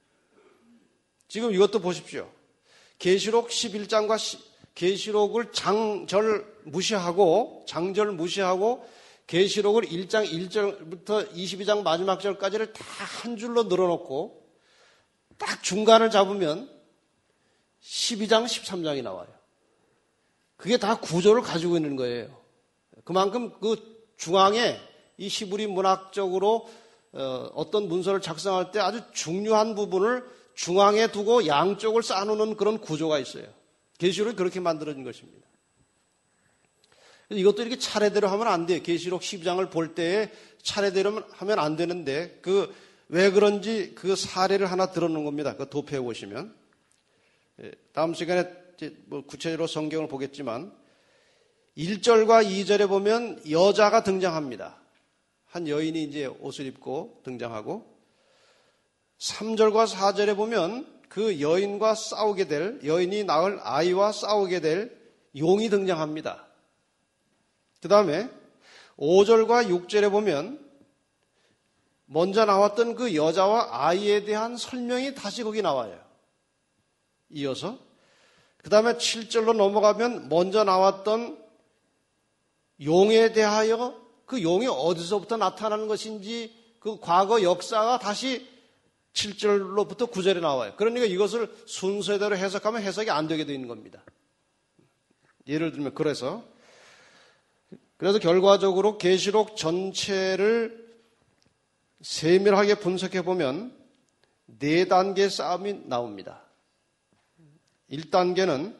지금 이것도 보십시오. 계시록 십일 장과 계시록을 장절 무시하고 장절 무시하고 계시록을 일 장 일 절부터 이십이 장 마지막 절까지를 다 한 줄로 늘어놓고 딱 중간을 잡으면 십이 장, 십삼 장이 나와요. 그게 다 구조를 가지고 있는 거예요. 그만큼 그 중앙에 이 히브리 문학적으로 어떤 문서를 작성할 때 아주 중요한 부분을 중앙에 두고 양쪽을 쌓아놓는 그런 구조가 있어요. 계시록이 그렇게 만들어진 것입니다. 이것도 이렇게 차례대로 하면 안 돼요. 계시록 십이 장을 볼 때에 차례대로 하면 안 되는데 그 왜 그런지 그 사례를 하나 들어놓은 겁니다. 그 도표에 보시면 다음 시간에 뭐 구체적으로 성경을 보겠지만 일 절과 이 절에 보면 여자가 등장합니다. 한 여인이 이제 옷을 입고 등장하고 삼 절과 사 절에 보면 그 여인과 싸우게 될 여인이 낳을 아이와 싸우게 될 용이 등장합니다. 그 다음에 오 절과 육 절에 보면 먼저 나왔던 그 여자와 아이에 대한 설명이 다시 거기 나와요. 이어서 그 다음에 칠 절로 넘어가면 먼저 나왔던 용에 대하여 그 용이 어디서부터 나타나는 것인지 그 과거 역사가 다시 칠 절로부터 구 절에 나와요. 그러니까 이것을 순서대로 해석하면 해석이 안 되게 되어 있는 겁니다. 예를 들면 그래서 그래서 결과적으로 계시록 전체를 세밀하게 분석해 보면 네 단계의 싸움이 나옵니다. 일 단계는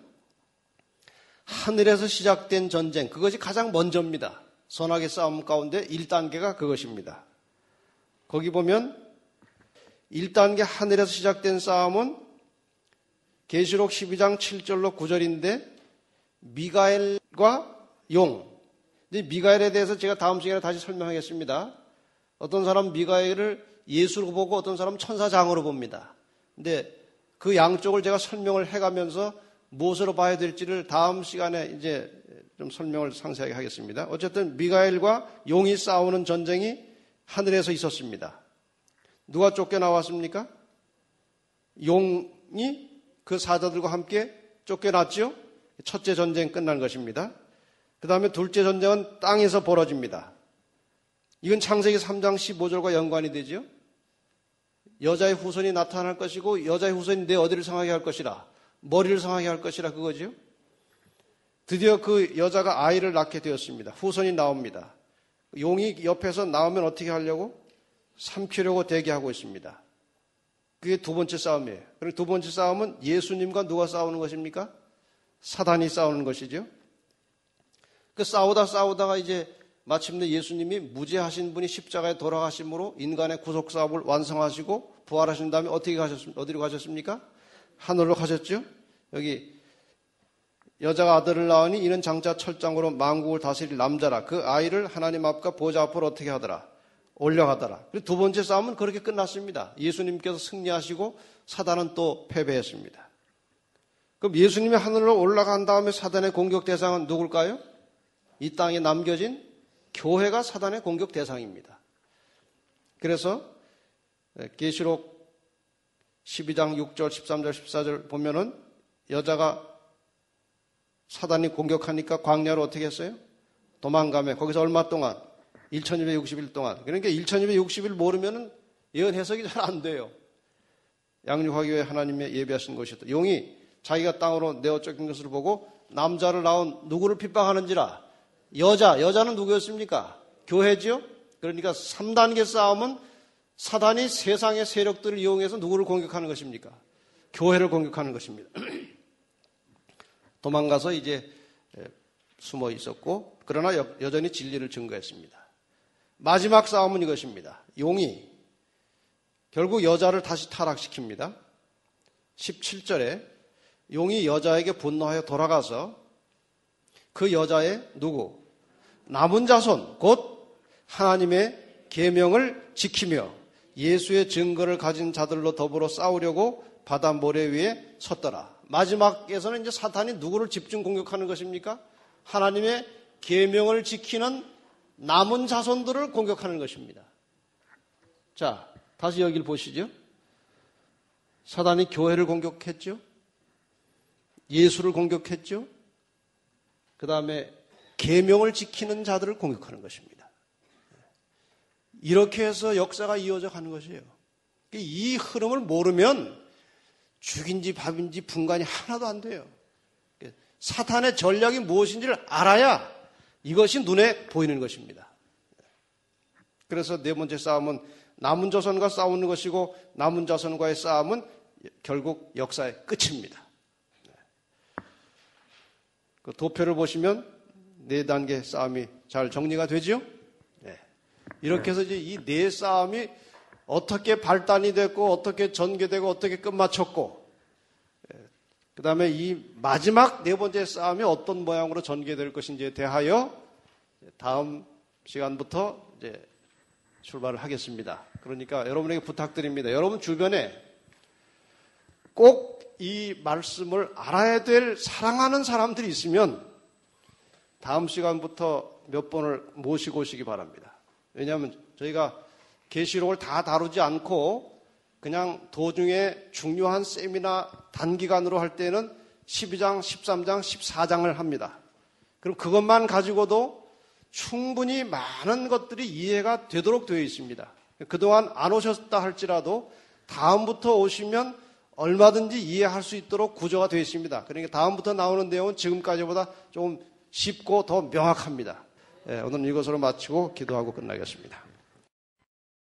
하늘에서 시작된 전쟁, 그것이 가장 먼저입니다. 선악의 싸움 가운데 일 단계가 그것입니다. 거기 보면 일 단계 하늘에서 시작된 싸움은 계시록 십이 장 칠 절로 구 절인데 미가엘과 용. 미가엘에 대해서 제가 다음 시간에 다시 설명하겠습니다. 어떤 사람은 미가엘을 예수로 보고 어떤 사람은 천사장으로 봅니다. 근데 그 양쪽을 제가 설명을 해가면서 무엇으로 봐야 될지를 다음 시간에 이제 좀 설명을 상세하게 하겠습니다. 어쨌든 미가엘과 용이 싸우는 전쟁이 하늘에서 있었습니다. 누가 쫓겨나왔습니까? 용이 그 사자들과 함께 쫓겨났죠? 첫째 전쟁 끝난 것입니다. 그 다음에 둘째 전쟁은 땅에서 벌어집니다. 이건 창세기 삼 장 십오 절과 연관이 되죠. 여자의 후손이 나타날 것이고 여자의 후손이 내 어디를 상하게 할 것이라, 머리를 상하게 할 것이라 그거죠. 드디어 그 여자가 아이를 낳게 되었습니다. 후손이 나옵니다. 용이 옆에서 나오면 어떻게 하려고? 삼키려고 대기하고 있습니다. 그게 두 번째 싸움이에요. 그리고 두 번째 싸움은 예수님과 누가 싸우는 것입니까? 사단이 싸우는 것이죠. 그 싸우다 싸우다가 이제 마침내 예수님이 무죄하신 분이 십자가에 돌아가심으로 인간의 구속 사업을 완성하시고 부활하신 다음에 어떻게 가셨습니까? 어디로 가셨습니까? 하늘로 가셨죠. 여기 여자가 아들을 낳으니 이는 장차 철장으로 만국을 다스릴 남자라. 그 아이를 하나님 앞과 보좌 앞으로 어떻게 하더라? 올려가더라. 그리고 두 번째 싸움은 그렇게 끝났습니다. 예수님께서 승리하시고 사단은 또 패배했습니다. 그럼 예수님이 하늘로 올라간 다음에 사단의 공격 대상은 누굴까요? 이 땅에 남겨진 교회가 사단의 공격 대상입니다. 그래서 계시록 십이 장 육 절, 십삼 절, 십사 절 보면은 여자가 사단이 공격하니까 광야로 어떻게 했어요? 도망가며 거기서 얼마 동안? 천이백육십 일 동안. 그러니까 천이백육십 일 모르면은 예언 해석이 잘 안 돼요. 양육하기 위해 하나님의 예비하신 것이다. 용이 자기가 땅으로 내어 쫓긴 것을 보고 남자를 낳은 누구를 핍박하는지라. 여자, 여자는 누구였습니까? 교회죠? 그러니까 삼 단계 싸움은 사단이 세상의 세력들을 이용해서 누구를 공격하는 것입니까? 교회를 공격하는 것입니다. 도망가서 이제 숨어 있었고, 그러나 여전히 진리를 증거했습니다. 마지막 싸움은 이것입니다. 용이 결국 여자를 다시 타락시킵니다. 십칠 절에 용이 여자에게 분노하여 돌아가서 그 여자의 누구? 남은 자손, 곧 하나님의 계명을 지키며 예수의 증거를 가진 자들로 더불어 싸우려고 바다 모래 위에 섰더라. 마지막에서는 이제 사탄이 누구를 집중 공격하는 것입니까? 하나님의 계명을 지키는 남은 자손들을 공격하는 것입니다. 자, 다시 여기를 보시죠. 사단이 교회를 공격했죠. 예수를 공격했죠. 그 다음에 계명을 지키는 자들을 공격하는 것입니다. 이렇게 해서 역사가 이어져 가는 것이에요. 이 흐름을 모르면 죽인지 밥인지 분간이 하나도 안 돼요. 사탄의 전략이 무엇인지를 알아야 이것이 눈에 보이는 것입니다. 그래서 네 번째 싸움은 남은 자손과 싸우는 것이고 남은 자손과의 싸움은 결국 역사의 끝입니다. 그 도표를 보시면 네 단계 싸움이 잘 정리가 되죠? 네. 이렇게 해서 이제 이 네 싸움이 어떻게 발단이 됐고 어떻게 전개되고 어떻게 끝마쳤고 그 다음에 이 마지막 네 번째 싸움이 어떤 모양으로 전개될 것인지에 대하여 다음 시간부터 이제 출발을 하겠습니다. 그러니까 여러분에게 부탁드립니다. 여러분 주변에 꼭 이 말씀을 알아야 될 사랑하는 사람들이 있으면 다음 시간부터 몇 번을 모시고 오시기 바랍니다. 왜냐하면 저희가 계시록을 다 다루지 않고 그냥 도중에 중요한 세미나 단기간으로 할 때는 십이 장, 십삼 장, 십사 장을 합니다. 그럼 그것만 가지고도 충분히 많은 것들이 이해가 되도록 되어 있습니다. 그동안 안 오셨다 할지라도 다음부터 오시면 얼마든지 이해할 수 있도록 구조가 되어 있습니다. 그러니까 다음부터 나오는 내용은 지금까지보다 좀 쉽고 더 명확합니다. 예, 오늘은 이것으로 마치고 기도하고 끝나겠습니다.